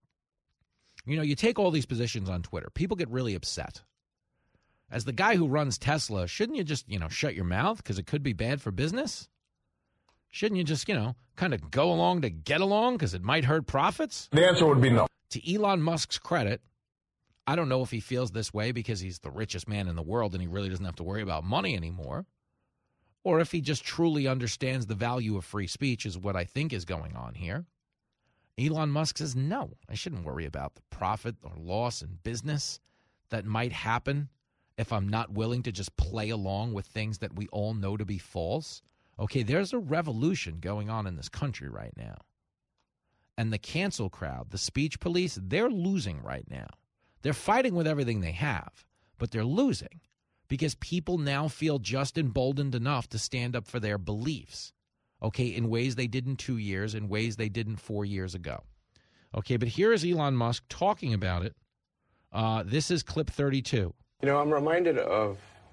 you know, you take all these positions on Twitter. People get really upset. As the guy who runs Tesla, shouldn't you just, you know, shut your mouth because it could be bad for business? Shouldn't you just, you know, kind of go along to get along because it might hurt profits?
The answer would be no.
To Elon Musk's credit, I don't know if he feels this way because he's the richest man in the world and he really doesn't have to worry about money anymore, or if he just truly understands the value of free speech is what I think is going on here. Elon Musk says, no, I shouldn't worry about the profit or loss in business that might happen if I'm not willing to just play along with things that we all know to be false. Okay, there's a revolution going on in this country right now. And the cancel crowd, the speech police, they're losing right now. They're fighting with everything they have, but they're losing because people now feel just emboldened enough to stand up for their beliefs, okay, in ways they didn't two years, in ways they didn't four years ago. Okay, but here is Elon Musk talking about it. Uh, this is clip thirty-two.
You know, I'm reminded of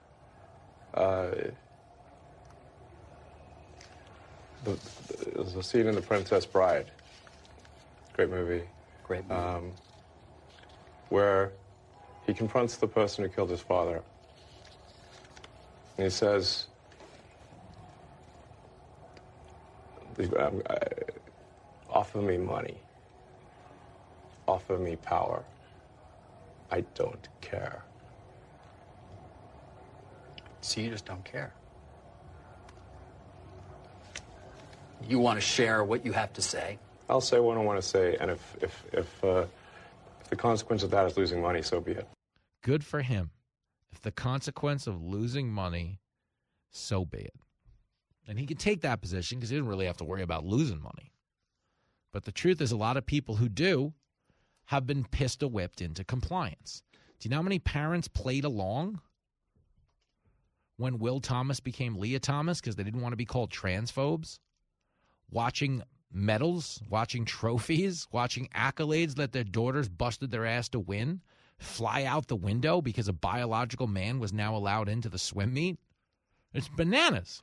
uh, the, the, the scene in The Princess Bride. Great movie.
Great movie.
Um, where he confronts the person who killed his father. And he says, um, I, offer me money. Offer me power. I don't care.
So you just don't care. You want to share what you have to say.
I'll say what I want to say, and if if if, uh, if the consequence of that is losing money, so be it.
Good for him. If the consequence of losing money, so be it. And he can take that position because he didn't really have to worry about losing money. But the truth is a lot of people who do have been pistol whipped into compliance. Do you know how many parents played along when Will Thomas became Leah Thomas because they didn't want to be called transphobes? Watching medals, watching trophies, watching accolades that their daughters busted their ass to win fly out the window because a biological man was now allowed into the swim meet? It's bananas.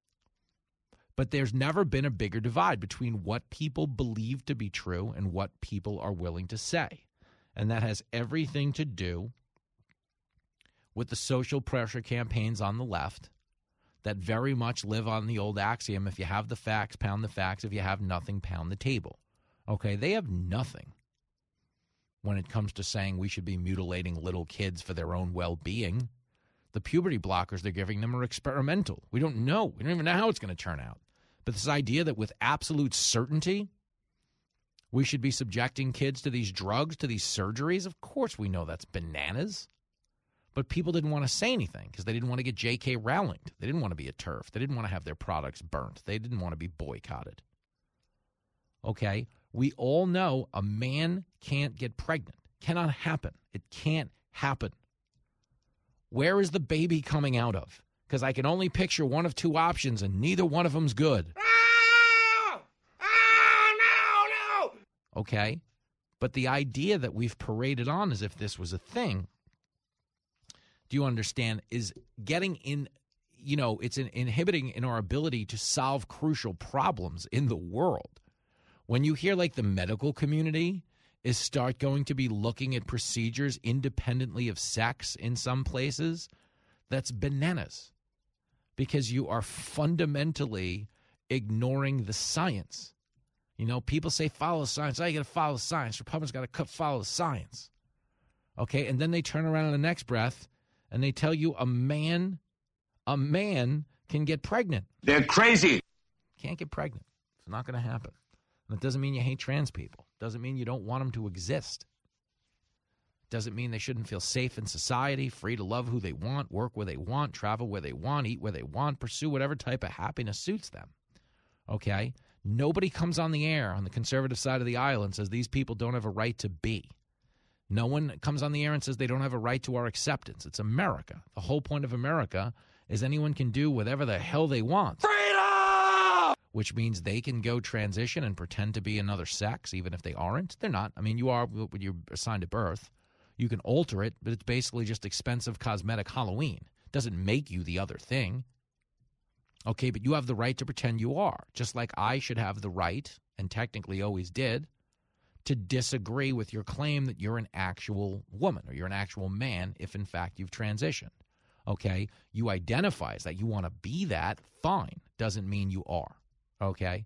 But there's never been a bigger divide between what people believe to be true and what people are willing to say. And that has everything to do with the social pressure campaigns on the left that very much live on the old axiom, if you have the facts, pound the facts. If you have nothing, pound the table. Okay, they have nothing when it comes to saying we should be mutilating little kids for their own well-being. The puberty blockers they're giving them are experimental. We don't know. We don't even know how it's going to turn out. But this idea that with absolute certainty we should be subjecting kids to these drugs, to these surgeries, of course we know that's bananas. But people didn't want to say anything because they didn't want to get J K Rowling. They didn't want to be a turf. They didn't want to have their products burnt. They didn't want to be boycotted. Okay? We all know a man can't get pregnant. Cannot happen. It can't happen. Where is the baby coming out of? Because I can only picture one of two options, and neither one of them's good.
Oh! Oh, no, no!
Okay? But the idea that we've paraded on as if this was a thing, do you understand, is getting in, you know, it's in, inhibiting in our ability to solve crucial problems in the world. When you hear like the medical community is start going to be looking at procedures independently of sex in some places, that's bananas. Because you are fundamentally ignoring the science. You know, people say follow science. Oh, you got to follow science. Republicans got to follow the science. Okay, and then they turn around in the next breath and they tell you a man, a man can get pregnant.
They're crazy.
Can't get pregnant. It's not going to happen. And it doesn't mean you hate trans people. It doesn't mean you don't want them to exist. It doesn't mean they shouldn't feel safe in society, free to love who they want, work where they want, travel where they want, eat where they want, pursue whatever type of happiness suits them. Okay? Nobody comes on the air on the conservative side of the aisle and says these people don't have a right to be. No one comes on the air and says they don't have a right to our acceptance. It's America. The whole point of America is anyone can do whatever the hell they want.
Freedom!
Which means they can go transition and pretend to be another sex, even if they aren't. They're not. I mean, you are when you're assigned at birth. You can alter it, but it's basically just expensive cosmetic Halloween. It doesn't make you the other thing. Okay, but you have the right to pretend you are, just like I should have the right, and technically always did, to disagree with your claim that you're an actual woman or you're an actual man if, in fact, you've transitioned. Okay? You identify as that. You want to be that, fine. Doesn't mean you are. Okay?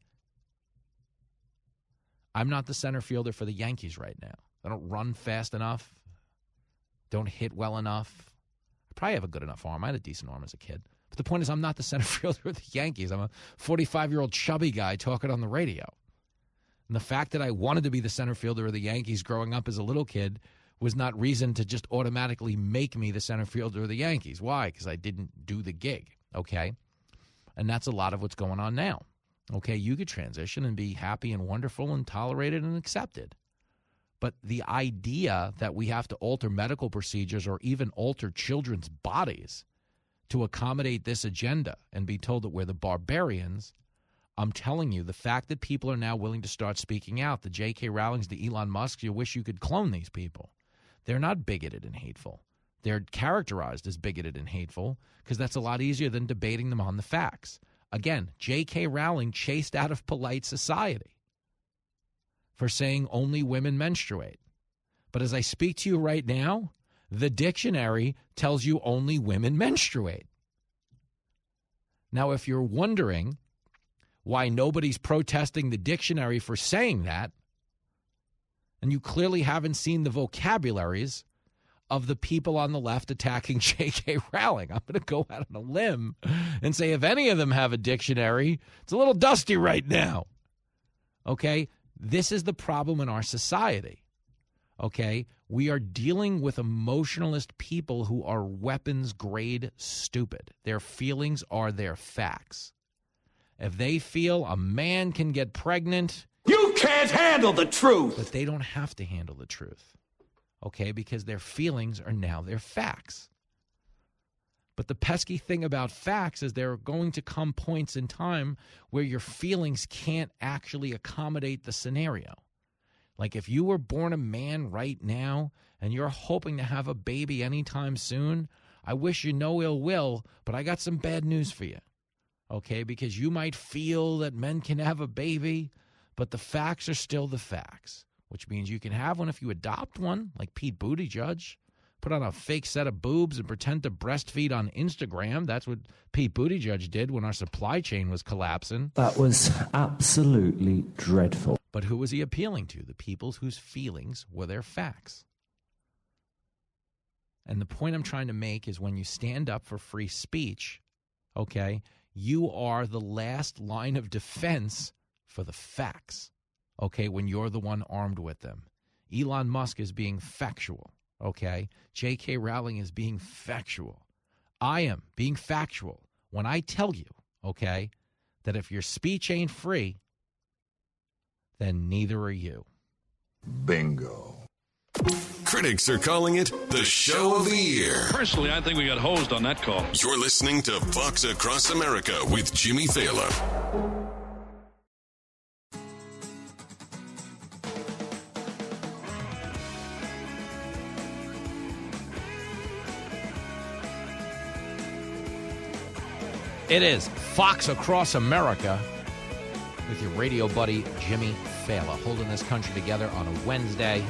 I'm not the center fielder for the Yankees right now. I don't run fast enough. Don't hit well enough. I probably have a good enough arm. I had a decent arm as a kid. But the point is, I'm not the center fielder of the Yankees. I'm a forty-five-year-old chubby guy talking on the radio. And the fact that I wanted to be the center fielder of the Yankees growing up as a little kid was not reason to just automatically make me the center fielder of the Yankees. Why? Because I didn't do the gig, okay? And that's a lot of what's going on now. Okay, you could transition and be happy and wonderful and tolerated and accepted. But the idea that we have to alter medical procedures or even alter children's bodies to accommodate this agenda and be told that we're the barbarians, I'm telling you, the fact that people are now willing to start speaking out, the J K Rowlings, the Elon Musks, you wish you could clone these people. They're not bigoted and hateful. They're characterized as bigoted and hateful because that's a lot easier than debating them on the facts. Again, J K Rowling chased out of polite society for saying only women menstruate. But as I speak to you right now, the dictionary tells you only women menstruate. Now, if you're wondering why nobody's protesting the dictionary for saying that, and you clearly haven't seen the vocabularies of the people on the left attacking J K Rowling, I'm going to go out on a limb and say if any of them have a dictionary, it's a little dusty right now. Okay? This is the problem in our society. Okay? We are dealing with emotionalist people who are weapons-grade stupid. Their feelings are their facts. If they feel a man can get pregnant,
you can't handle the truth.
But they don't have to handle the truth. Okay? Because their feelings are now their facts. But the pesky thing about facts is there are going to come points in time where your feelings can't actually accommodate the scenario. Like if you were born a man right now and you're hoping to have a baby anytime soon, I wish you no ill will, but I got some bad news for you, okay? Because you might feel that men can have a baby, but the facts are still the facts, which means you can have one if you adopt one, like Pete Buttigieg. Put on a fake set of boobs and pretend to breastfeed on Instagram. That's what Pete Buttigieg did when our supply chain was collapsing.
That was absolutely dreadful.
But who was he appealing to? The people whose feelings were their facts. And the point I'm trying to make is when you stand up for free speech, okay, you are the last line of defense for the facts, okay, when you're the one armed with them. Elon Musk is being factual. Okay, J K. Rowling is being factual. I am being factual when I tell you, okay, that if your speech ain't free, then neither are you.
Bingo. Critics are calling it the show of the year.
Personally, I think we got hosed on that call.
You're listening to Fox Across America with Jimmy Thaler.
It is Fox Across America with your radio buddy, Jimmy Thaler, holding this country together on a Wednesday.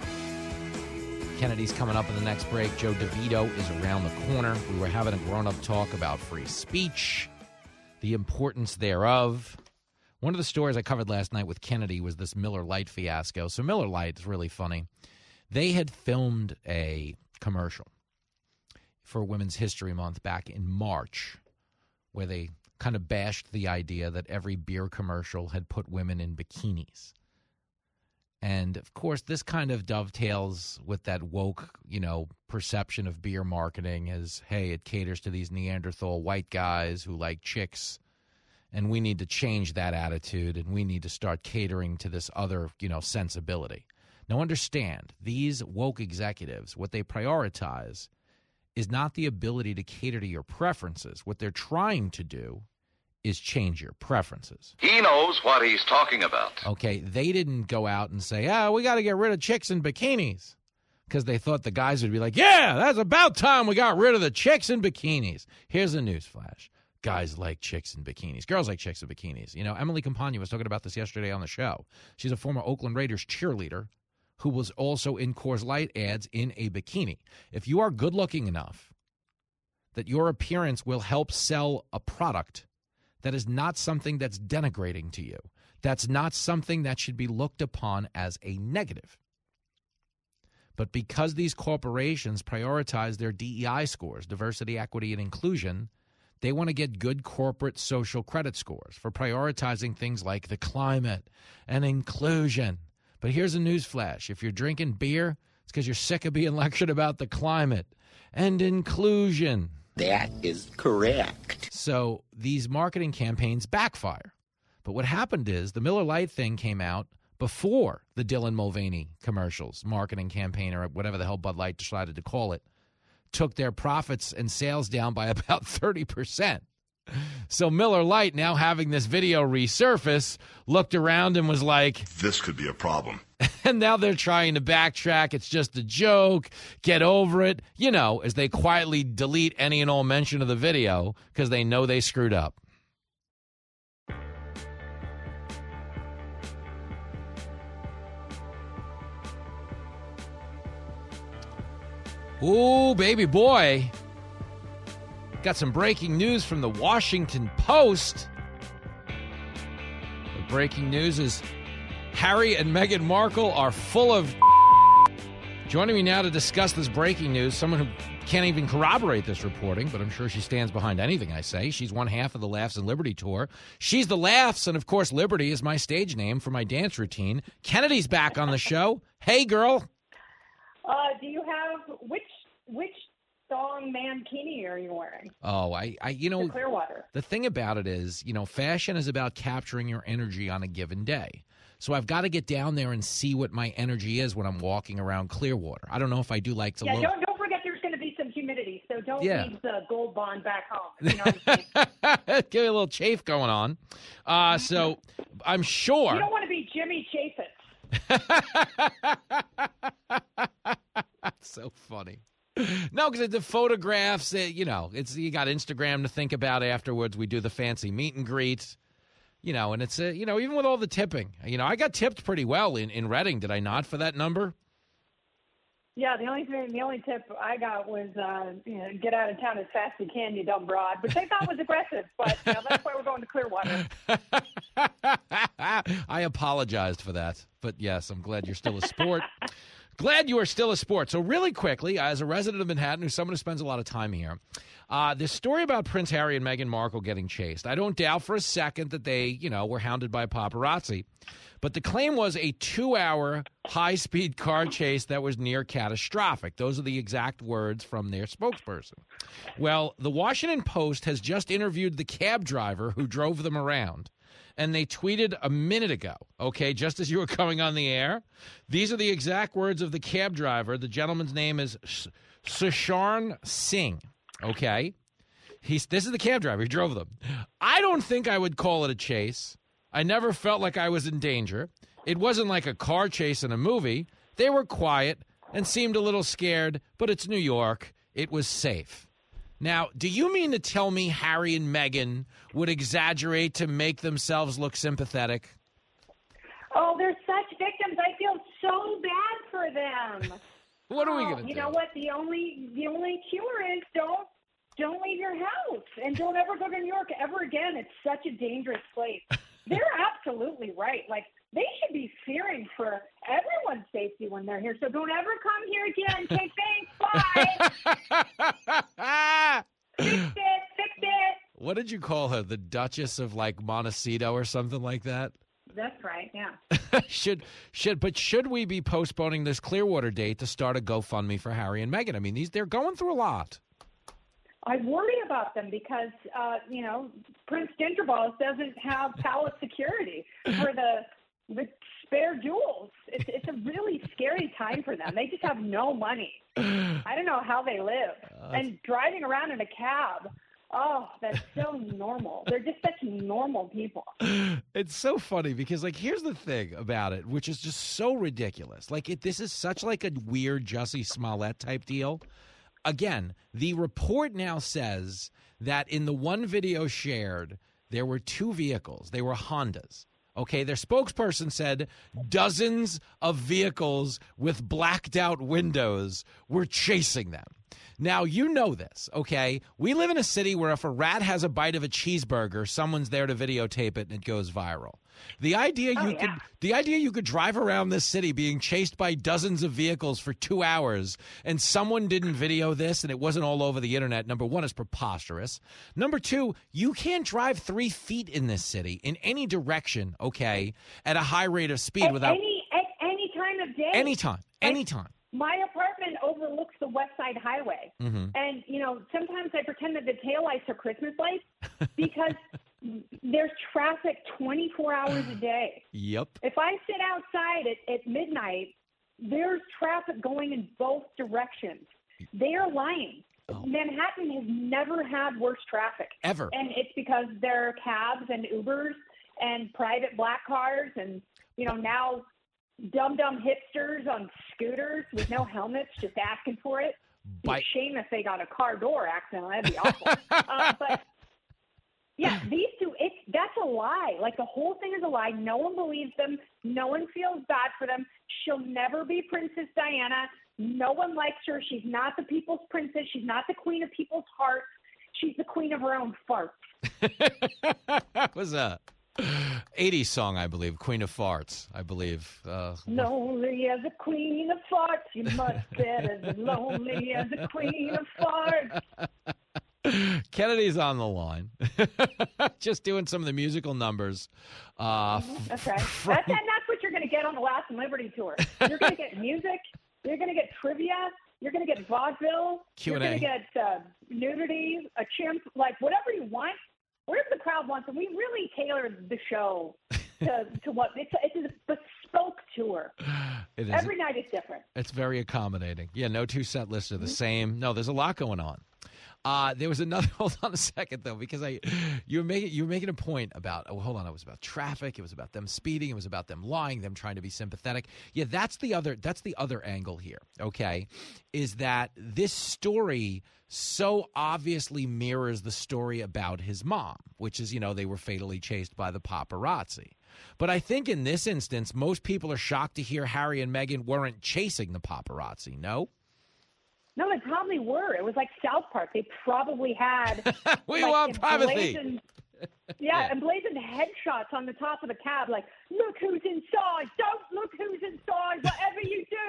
Kennedy's coming up in the next break. Joe DeVito is around the corner. We were having a grown-up talk about free speech, the importance thereof. One of the stories I covered last night with Kennedy was this Miller Lite fiasco. So Miller Lite is really funny. They had filmed a commercial for Women's History Month back in March, where they kind of bashed the idea that every beer commercial had put women in bikinis. And, of course, this kind of dovetails with that woke, you know, perception of beer marketing as, hey, it caters to these Neanderthal white guys who like chicks, and we need to change that attitude, and we need to start catering to this other, you know, sensibility. Now, understand, these woke executives, what they prioritize is not the ability to cater to your preferences. What they're trying to do is change your preferences.
He knows what he's talking about.
Okay, they didn't go out and say, ah, we got to get rid of chicks in bikinis, because they thought the guys would be like, yeah, that's about time we got rid of the chicks in bikinis. Here's a news flash. Guys like chicks in bikinis. Girls like chicks in bikinis. You know, Emily Campagna was talking about this yesterday on the show. She's a former Oakland Raiders cheerleader who was also in Coors Light ads in a bikini. If you are good-looking enough that your appearance will help sell a product, that is not something that's denigrating to you. That's not something that should be looked upon as a negative. But because these corporations prioritize their D E I scores, diversity, equity, and inclusion, they want to get good corporate social credit scores for prioritizing things like the climate and inclusion. But here's a news flash. If you're drinking beer, it's because you're sick of being lectured about the climate and inclusion.
That is correct.
So these marketing campaigns backfire. But what happened is the Miller Lite thing came out before the Dylan Mulvaney commercials, marketing campaign, or whatever the hell Bud Light decided to call it, took their profits and sales down by about thirty percent. So Miller Lite, now having this video resurface, looked around and was like,
this could be a problem.
And now they're trying to backtrack. It's just a joke. Get over it. You know, as they quietly delete any and all mention of the video because they know they screwed up. Ooh, baby boy. Got some breaking news from the Washington Post. The breaking news is Harry and Meghan Markle are full of Joining me now to discuss this breaking news, someone who can't even corroborate this reporting, but I'm sure she stands behind anything I say. She's one half of the Laughs and Liberty tour. She's the Laughs, and of course Liberty is my stage name for my dance routine. Kennedy's back on the show. Hey, girl.
Uh, do you have, which which thong mankini are you wearing?
Oh, I, I you know,
the Clearwater.
The thing about it is, you know, fashion is about capturing your energy on a given day. So I've got to get down there and see what my energy is when I'm walking around Clearwater. I don't know if I do like to
yeah,
look.
don't, don't forget there's going to be some humidity, so don't
Yeah.
leave the Gold Bond back home. You know what I'm saying?
Give me a little chafe going on. Uh, so I'm sure.
You don't want to be Jimmy Chaffetz.
So funny. No, because the photographs, uh, you know, it's you got Instagram to think about afterwards. We do the fancy meet and greets, you know, and it's, uh, you know, even with all the tipping, you know, I got tipped pretty well in, in Reading, did I not, for that number?
Yeah, the only thing, the only tip I got was, uh, you know, get out of town as fast as you can, you dumb broad, which I thought was aggressive, but you know, that's why we're going to Clearwater.
I apologized for that, but yes, I'm glad you're still a sport. Glad you are still a sport. So really quickly, as a resident of Manhattan, who's someone who spends a lot of time here, uh, this story about Prince Harry and Meghan Markle getting chased. I don't doubt for a second that they, you know, were hounded by paparazzi. But the claim was a two-hour high-speed car chase that was near catastrophic. Those are the exact words from their spokesperson. Well, the Washington Post has just interviewed the cab driver who drove them around. And they tweeted a minute ago, okay, just as you were coming on the air. These are the exact words of the cab driver. The gentleman's name is Susharn Singh, okay? He's, this is the cab driver. He drove them. I don't think I would call it a chase. I never felt like I was in danger. It wasn't like a car chase in a movie. They were quiet and seemed a little scared, but it's New York. It was safe. Now, do you mean to tell me Harry and Meghan would exaggerate to make themselves look sympathetic?
Oh, they're such victims. I feel so bad for them.
What are we
oh,
going to do?
You know what? The only the only cure is don't don't leave your house and don't ever go to New York ever again. It's such a dangerous place. They're absolutely right. Like, they should be fearing for everyone's safety when they're here. So don't ever come here again. Okay, thanks. Bye. Fix it. Fix it.
What did you call her? The Duchess of, like, Montecito or something like that?
That's right, yeah.
should should But should we be postponing this Clearwater date to start a GoFundMe for Harry and Meghan? I mean, these they're going through a lot.
I worry about them because, uh, you know, Prince Gingerballs doesn't have palace security for the the spare jewels. It's, it's a really scary time for them. They just have no money. I don't know how they live. Uh, and driving around in a cab, oh, that's so normal. They're just such normal people.
It's so funny because, like, here's the thing about it, which is just so ridiculous. Like, it, this is such like a weird Jussie Smollett type deal. Again, the report now says that in the one video shared, there were two vehicles. They were Hondas. Okay, their spokesperson said dozens of vehicles with blacked out windows were chasing them. Now, you know this, okay? We live in a city where if a rat has a bite of a cheeseburger, someone's there to videotape it and it goes viral. The idea
oh,
you
yeah.
could the idea you could drive around this city being chased by dozens of vehicles for two hours and someone didn't video this and it wasn't all over the internet, number one, is preposterous. Number two, you can't drive three feet in this city in any direction, okay, at a high rate of speed
at
without
any at any time of day.
Anytime. Anytime.
My apartment overlooks the West Side Highway.
Mm-hmm.
And, you know, sometimes I pretend that the taillights are Christmas lights because there's traffic twenty-four hours a day.
Yep.
If I sit outside at, at midnight, there's traffic going in both directions. They are lying. Oh. Manhattan has never had worse traffic.
Ever.
And it's because there are cabs and Ubers and private black cars and, you know, now dumb-dumb hipsters on scooters with no helmets just asking for it.
By-
it's a shame if they got a car door accident. That'd be awful. uh, but, yeah, these two, it's, that's a lie. Like, the whole thing is a lie. No one believes them. No one feels bad for them. She'll never be Princess Diana. No one likes her. She's not the people's princess. She's not the queen of people's hearts. She's the queen of her own farts.
That was a eighties song, I believe, Queen of Farts, I believe. Uh,
lonely as a queen of farts, you must get as lonely as a queen of farts.
Kennedy's on the line. Just doing some of the musical numbers. Uh,
that's right.
From...
That's, and that's what you're going to get on the Last Liberty Tour. You're going to get music. You're going to get trivia. You're going to get vaudeville.
Q and A.
You're going to get uh, nudity, a chimp, like whatever you want. Whatever the crowd wants, and we really tailored the show to, to what it's, it's a bespoke tour.
It is.
Every night is different.
It's very accommodating. Yeah, no two set lists are the mm-hmm. same. No, there's a lot going on. Uh, there was another. Hold on a second, though, because I you were making you were making a point about. Oh, hold on. It was about traffic. It was about them speeding. It was about them lying. Them trying to be sympathetic. Yeah, that's the other. That's the other angle here. Okay, is that this story so obviously mirrors the story about his mom, which is, you know, they were fatally chased by the paparazzi. But I think in this instance, most people are shocked to hear Harry and Meghan weren't chasing the paparazzi. No.
No, they probably were. It was like South Park. They probably had
we
like,
want privacy.
Emblazoned, yeah, yeah, emblazoned headshots on the top of the cab, like, look who's inside. Don't look who's inside, whatever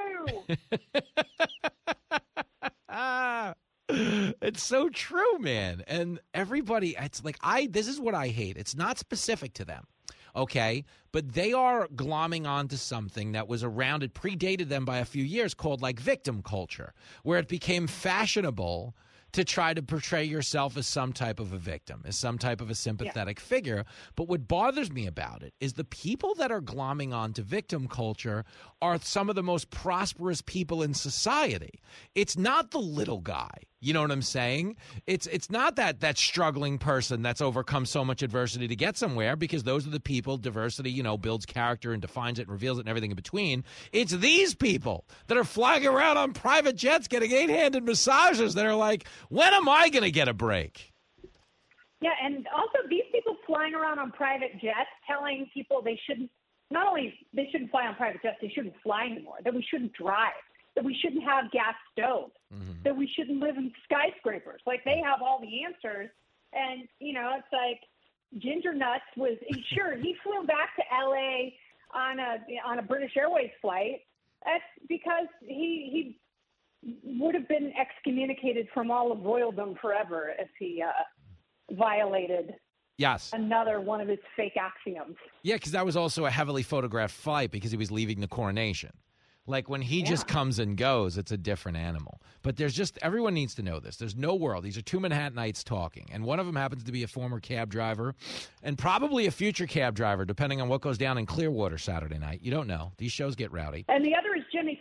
you
do. It's so true, man. And everybody, it's like, I, this is what I hate. It's not specific to them. Okay, but they are glomming onto something that was around. It predated them by a few years, called like victim culture, where it became fashionable to try to portray yourself as some type of a victim, as some type of a sympathetic yeah. figure. But what bothers me about it is the people that are glomming onto victim culture are some of the most prosperous people in society. It's not the little guy. You know what I'm saying? It's it's not that that struggling person that's overcome so much adversity to get somewhere, because those are the people, diversity, you know, builds character and defines it and reveals it and everything in between. It's these people that are flying around on private jets getting eight-handed massages that are like, when am I going to get a break?
Yeah, and also these people flying around on private jets telling people they shouldn't, not only they shouldn't fly on private jets, they shouldn't fly anymore, that we shouldn't drive, that we shouldn't have gas stoves, mm-hmm. that we shouldn't live in skyscrapers. Like, they have all the answers. And, you know, it's like Ginger Nuts was, sure, he flew back to L A on a on a British Airways flight. That's because he he would have been excommunicated from all of royaldom forever if he uh, violated
yes.
another one of his fake axioms.
Yeah, because that was also a heavily photographed flight because he was leaving the coronation. Like, when he yeah. just comes and goes, it's a different animal. But there's just, everyone needs to know this. There's no world. These are two Manhattanites talking. And one of them happens to be a former cab driver and probably a future cab driver, depending on what goes down in Clearwater Saturday night. You don't know. These shows get rowdy.
And the other is Jimmy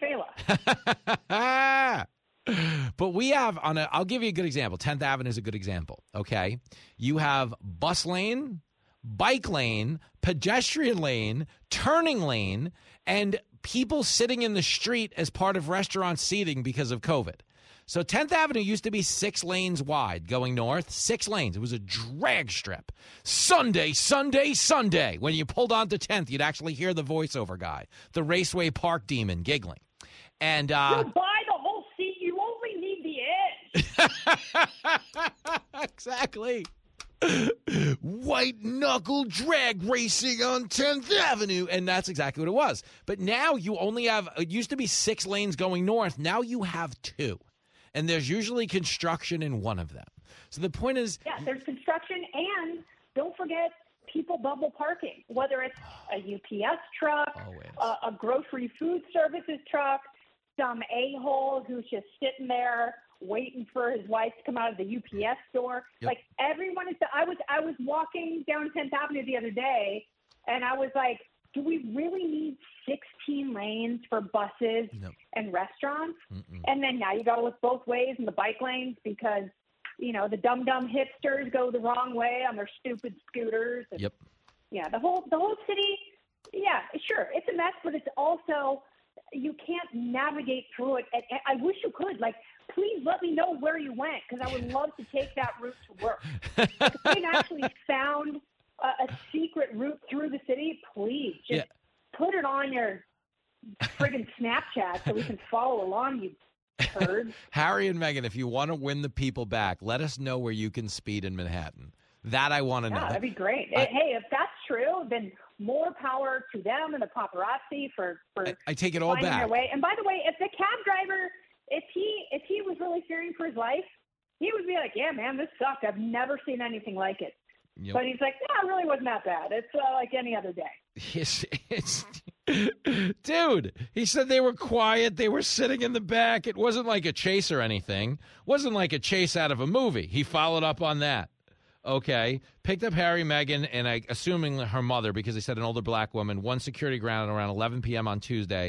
Fallon.
But we have, on a, I'll give you a good example. tenth Avenue is a good example, okay? You have bus lane, bike lane, pedestrian lane, turning lane, and people sitting in the street as part of restaurant seating because of COVID. So tenth Avenue used to be six lanes wide going north, six lanes. It was a drag strip. Sunday, Sunday, Sunday. When you pulled onto tenth, you'd actually hear the voiceover guy, the Raceway Park demon, giggling. And uh,
you buy the whole seat. You only need the edge.
Exactly. White knuckle drag racing on tenth Avenue. And that's exactly what it was. But now you only have, it used to be six lanes going north. Now you have two. And there's usually construction in one of them. So the point is.
Yeah, there's construction. And don't forget people bubble parking, whether it's a U P S truck, a, a grocery food services truck, some a-hole who's just sitting there waiting for his wife to come out of the U P S store. Yep. Like, everyone is. I was I was walking down tenth Avenue the other day, and I was like, do we really need sixteen lanes for buses nope. and restaurants? Mm-mm. And then now you got to look both ways in the bike lanes because, you know, the dumb dumb hipsters go the wrong way on their stupid scooters. And,
yep.
Yeah, the whole the whole city. Yeah, sure, it's a mess, but it's also, you can't navigate through it. And, and I wish you could. Like, please let me know where you went, because I would love to take that route to work. If they actually found a, a secret route through the city, please just yeah. put it on your friggin' Snapchat so we can follow along, you turds.
Harry and Meghan, if you want to win the people back, let us know where you can speed in Manhattan. That I want to
yeah,
know.
That'd be great. I, hey, if that's true, then more power to them and the paparazzi for, for
I, I take it all
finding
back.
their way. And by the way, if the cab driver, if he if he was really fearing for his life, he would be like, yeah, man, this sucked. I've never seen anything like it. Yep. But he's like, no, it really wasn't that bad. It's uh, like any other day.
It's, it's, dude, he said they were quiet. They were sitting in the back. It wasn't like a chase or anything. It wasn't like a chase out of a movie. He followed up on that. Okay. Picked up Harry, Meghan, and I, assuming her mother, because they said an older black woman, one security ground at around eleven p.m. on Tuesday.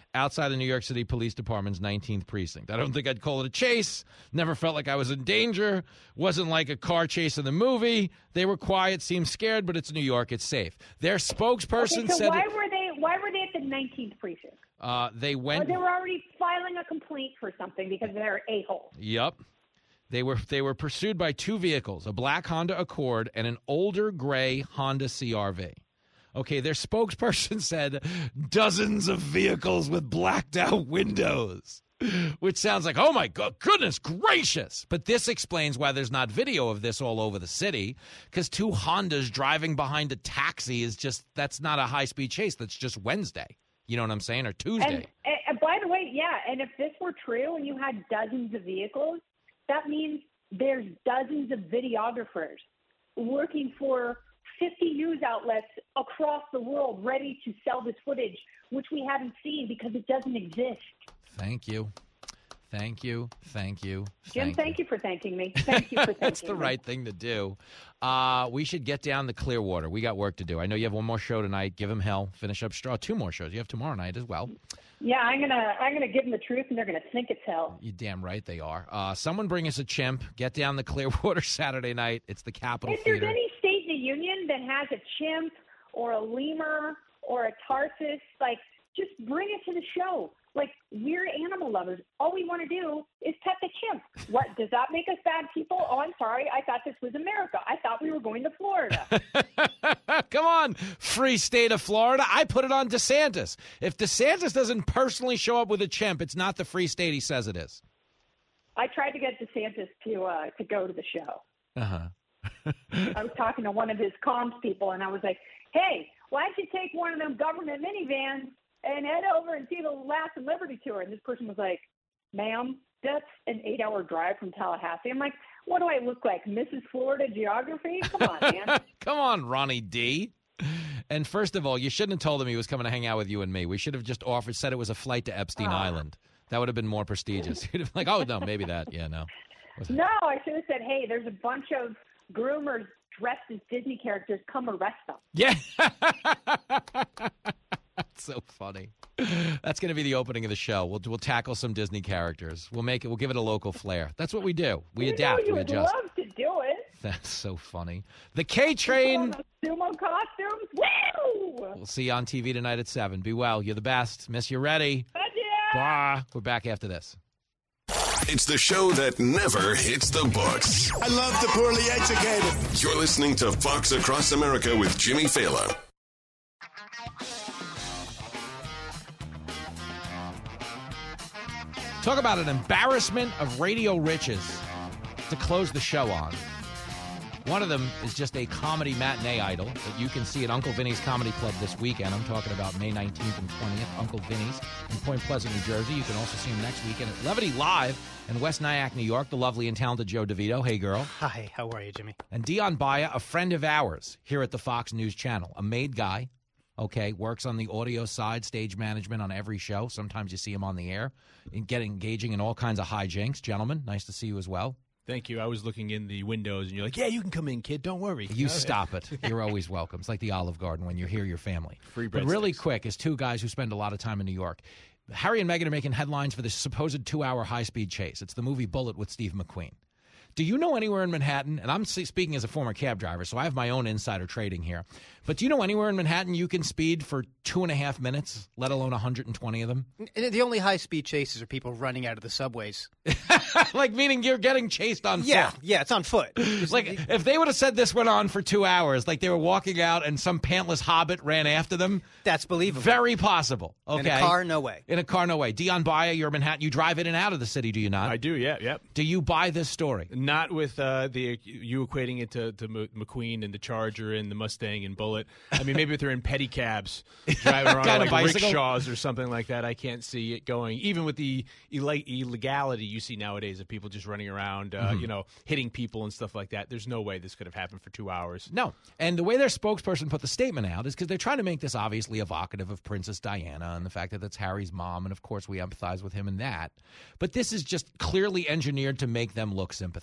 outside the New York City Police Department's nineteenth precinct. I don't think I'd call it a chase. Never felt like I was in danger. Wasn't like a car chase in the movie. They were quiet, seemed scared, but it's New York. It's safe. Their spokesperson
okay, so
said...
why were they Why were they at the nineteenth precinct?
Uh, they went...
Or they were already filing a complaint for something because they're a-holes.
Yep. They were they were pursued by two vehicles, a black Honda Accord and an older gray Honda C R V. Okay, their spokesperson said dozens of vehicles with blacked out windows, which sounds like, oh, my God, goodness gracious. But this explains why there's not video of this all over the city, because two Hondas driving behind a taxi is just, that's not a high-speed chase. That's just Wednesday. You know what I'm saying? Or Tuesday.
And, and by the way, yeah, and if this were true and you had dozens of vehicles, that means there's dozens of videographers working for fifty news outlets across the world ready to sell this footage, which we haven't seen because it doesn't exist.
Thank you. Thank you. Thank you.
Jim,
thank,
thank you. you for thanking me. Thank you for thanking
That's the
me.
right thing to do. Uh, we should get down to Clearwater. We got work to do. I know you have one more show tonight. Give them hell. Finish up Straw. Two more shows. You have tomorrow night as well.
Yeah, I'm gonna I'm gonna give them the truth, and they're gonna think it's hell.
You damn right they are. Uh, someone bring us a chimp. Get down to Clearwater Saturday night. It's the Capitol
If
Theater.
there's any state in the union that has a chimp or a lemur or a tarsus, like, just bring it to the show. Like, we're animal lovers. All we want to do is pet the chimp. What, does that make us bad people? Oh, I'm sorry. I thought this was America. I thought we were going to Florida.
Come on, free state of Florida. I put it on DeSantis. If DeSantis doesn't personally show up with a chimp, it's not the free state he says it is.
I tried to get DeSantis to uh, to go to the show.
Uh-huh.
I was talking to one of his comms people, and I was like, hey, why don't you take one of them government minivans and head over and see the Last and Liberty tour? And this person was like, ma'am, that's an eight-hour drive from Tallahassee. I'm like, what do I look like, Missus Florida Geography? Come on, man.
Come on, Ronnie D. And first of all, you shouldn't have told him he was coming to hang out with you and me. We should have just offered, said it was a flight to Epstein
oh. Island.
That would have been more prestigious. You'd have been like, oh, no, maybe that. Yeah, no.
No, I should have said, hey, there's a bunch of groomers dressed as Disney characters. Come arrest them.
Yeah. That's so funny. That's going to be the opening of the show. We'll we'll tackle some Disney characters. We'll make it. We'll give it a local flair. That's what we do. We
you
adapt.
Know you
we
would
adjust.
love to do it.
That's so funny. The K Train.
Sumo costumes. Woo!
We'll see you on T V tonight at seven. Be well. You're the best. Miss you ready.
Yeah.
Bye. We're back after this.
It's the show that never hits the books.
I love the poorly educated.
You're listening to Fox Across America with Jimmy Fallon.
Talk about an embarrassment of radio riches to close the show on. One of them is just a comedy matinee idol that you can see at Uncle Vinny's Comedy Club this weekend. I'm talking about May nineteenth and twentieth, Uncle Vinny's in Point Pleasant, New Jersey. You can also see him next weekend at Levity Live in West Nyack, New York. The lovely and talented Joe DeVito. Hey, girl.
Hi, how are you, Jimmy?
And Dion Baya, a friend of ours here at the Fox News Channel, a made guy. Okay, works on the audio side, stage management on every show. Sometimes you see him on the air and get engaging in all kinds of hijinks. Gentlemen, nice to see you as well.
Thank you. I was looking in the windows, and you're like, yeah, you can come in, kid. Don't worry.
You stop it. You're always welcome. It's like the Olive Garden. When you're here, you're family.
Free bread
But really
sticks.
quick, as two guys who spend a lot of time in New York, Harry and Meghan are making headlines for this supposed two-hour high-speed chase. It's the movie Bullet with Steve McQueen. Do you know anywhere in Manhattan, and I'm speaking as a former cab driver, so I have my own insider trading here, but do you know anywhere in Manhattan you can speed for two and a half minutes, let alone one hundred twenty of them?
And the only high-speed chases are people running out of the subways.
Like, meaning you're getting chased on
yeah,
foot.
Yeah, it's on foot.
Like, if they would have said this went on for two hours, like they were walking out and some pantless hobbit ran after them.
That's believable.
Very possible. Okay.
In a car, no way.
In a car, no way. Dion Baya, you're in Manhattan. You drive in and out of the city, do you not?
I do, yeah, yep.
Do you buy this story?
Not with uh, the you equating it to, to McQueen and the Charger and the Mustang and Bullet. I mean, maybe if they're in pedicabs, driving around
Kind of
like
bicycle?
rickshaws or something like that, I can't see it going. Even with the Ill- illegality you see nowadays of people just running around, uh,
Mhm.
you know, hitting people and stuff like that, there's no way this could have happened for two hours.
No. And the way their spokesperson put the statement out is because they're trying to make this obviously evocative of Princess Diana and the fact that that's Harry's mom, and of course we empathize with him in that. But this is just clearly engineered to make them look sympathetic.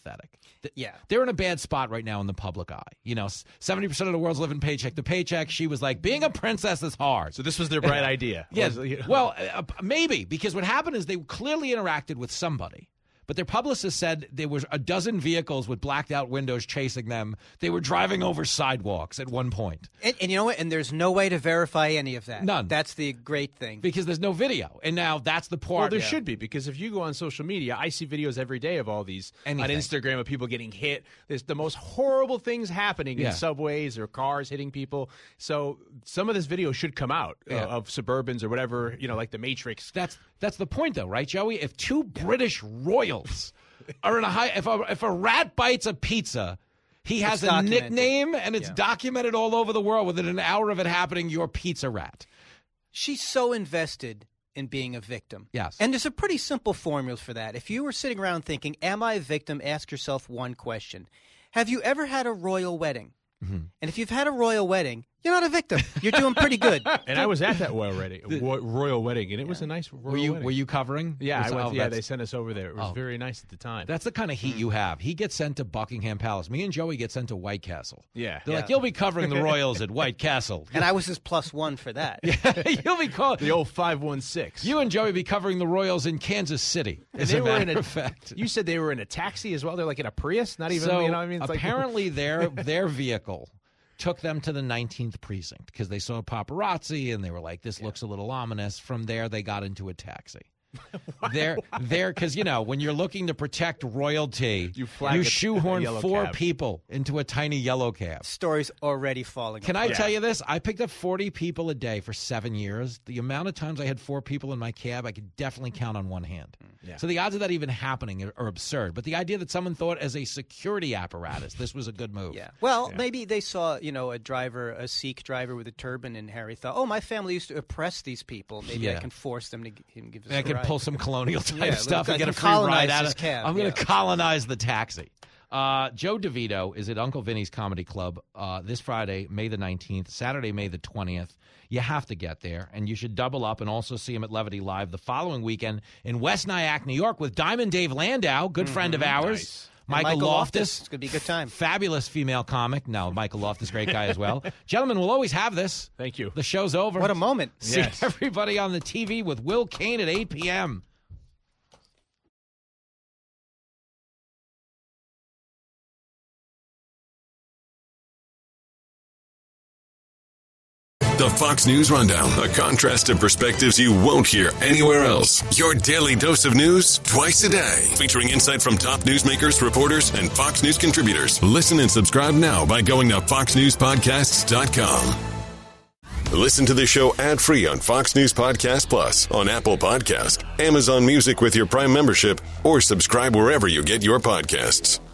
pathetic.
Yeah.
They're in a bad spot right now in the public eye. You know, seventy percent of the world's living paycheck to paycheck. She was like, being a princess is hard.
So this was their bright idea.
Yeah.
Was, you know.
Well, uh, maybe, because what happened is they clearly interacted with somebody. But their publicist said there was a dozen vehicles with blacked out windows chasing them. They were driving over sidewalks at one point.
And, and you know what? And there's no way to verify any of that.
None.
That's the great thing.
Because there's no video. And now that's the part.
Well, there
yeah.
should be, because if you go on social media, I see videos every day of all these
Anything.
on Instagram of people getting hit. There's the most horrible things happening
Yeah.
in subways or cars hitting people. So some of this video should come out
Yeah.
uh, of Suburbans or whatever, you know, like The Matrix.
That's that's the point, though, right, Joey? If two British royals are in a high, if a, if a rat bites a pizza, he has
It's
a
documented.
nickname, and it's
Yeah.
documented all over the world. Within an hour of it happening, you're Pizza Rat.
She's so invested in being a victim.
Yes.
And there's a pretty simple formula for that. If you were sitting around thinking, am I a victim? Ask yourself one question. Have you ever had a royal wedding?
Mm-hmm.
And if you've had a royal wedding, you're not a victim. You're doing pretty good.
And I was at that royal wedding, royal wedding, and it was a nice royal
Were you
wedding.
were you covering?
Yeah,
Was-
I went,
oh,
yeah.
that's-
They sent us over there. It was
Oh.
very nice at the time.
That's the kind of heat you have. He gets sent to Buckingham Palace. Me and Joey get sent to White Castle.
Yeah.
They're
Yeah.
like, you'll be covering the royals at White Castle.
And I was his plus one for that.
You'll be called
the old five one six.
You and Joey be covering the royals in Kansas City.
And
As
they
a
were
matter
in a,
of fact.
You said they were in a taxi as well. They're like in a Prius, not even.
So
you know, what I mean, it's
apparently
like,
their their vehicle took them to the nineteenth precinct because they saw paparazzi and they were like, this looks a little ominous. From there, they got into a taxi. They're there because, you know, when you're looking to protect royalty,
You flag a-
shoehorn
a yellow
four
cab.
people into a tiny yellow cab.
Story's already falling
Can I
apart.
tell you this? I picked up forty people a day for seven years. The amount of times I had four people in my cab, I could definitely count on one hand.
Yeah.
So the odds of that even happening are, are absurd. But the idea that someone thought as a security apparatus, this was a good move.
Yeah. Well, maybe they saw, you know, a driver, a Sikh driver with a turban, and Harry thought, oh, my family used to oppress these people. Maybe I
Yeah.
can force them to g- him give us
I
a
could
ride.
pull some colonial type
Yeah,
stuff
I
and get a
can
free
colonize
ride out
his
of
cab,
I'm going
yeah.
to colonize the taxi. Uh, Joe DeVito is at Uncle Vinny's Comedy Club uh, this Friday, May the nineteenth, Saturday, May the twentieth. You have to get there, and you should double up and also see him at Levity Live the following weekend in West Nyack, New York, with Diamond Dave Landau, good friend of ours.
Nice.
And
Michael,
Michael
Loftus.
Loftus. It's going to be a good time.
Fabulous female comic. No, Michael Loftus, great guy as well. Gentlemen, we'll always have this.
Thank you.
The show's over.
What a moment.
See
Yes.
everybody on the T V with Will Kane at eight p.m.
The Fox News Rundown, a contrast of perspectives you won't hear anywhere else. Your daily dose of news twice a day, featuring insight from top newsmakers, reporters, and Fox News contributors. Listen and subscribe now by going to fox news podcasts dot com. Listen to the show ad-free on Fox News Podcast Plus, on Apple Podcast, Amazon Music with your Prime membership, or subscribe wherever you get your podcasts.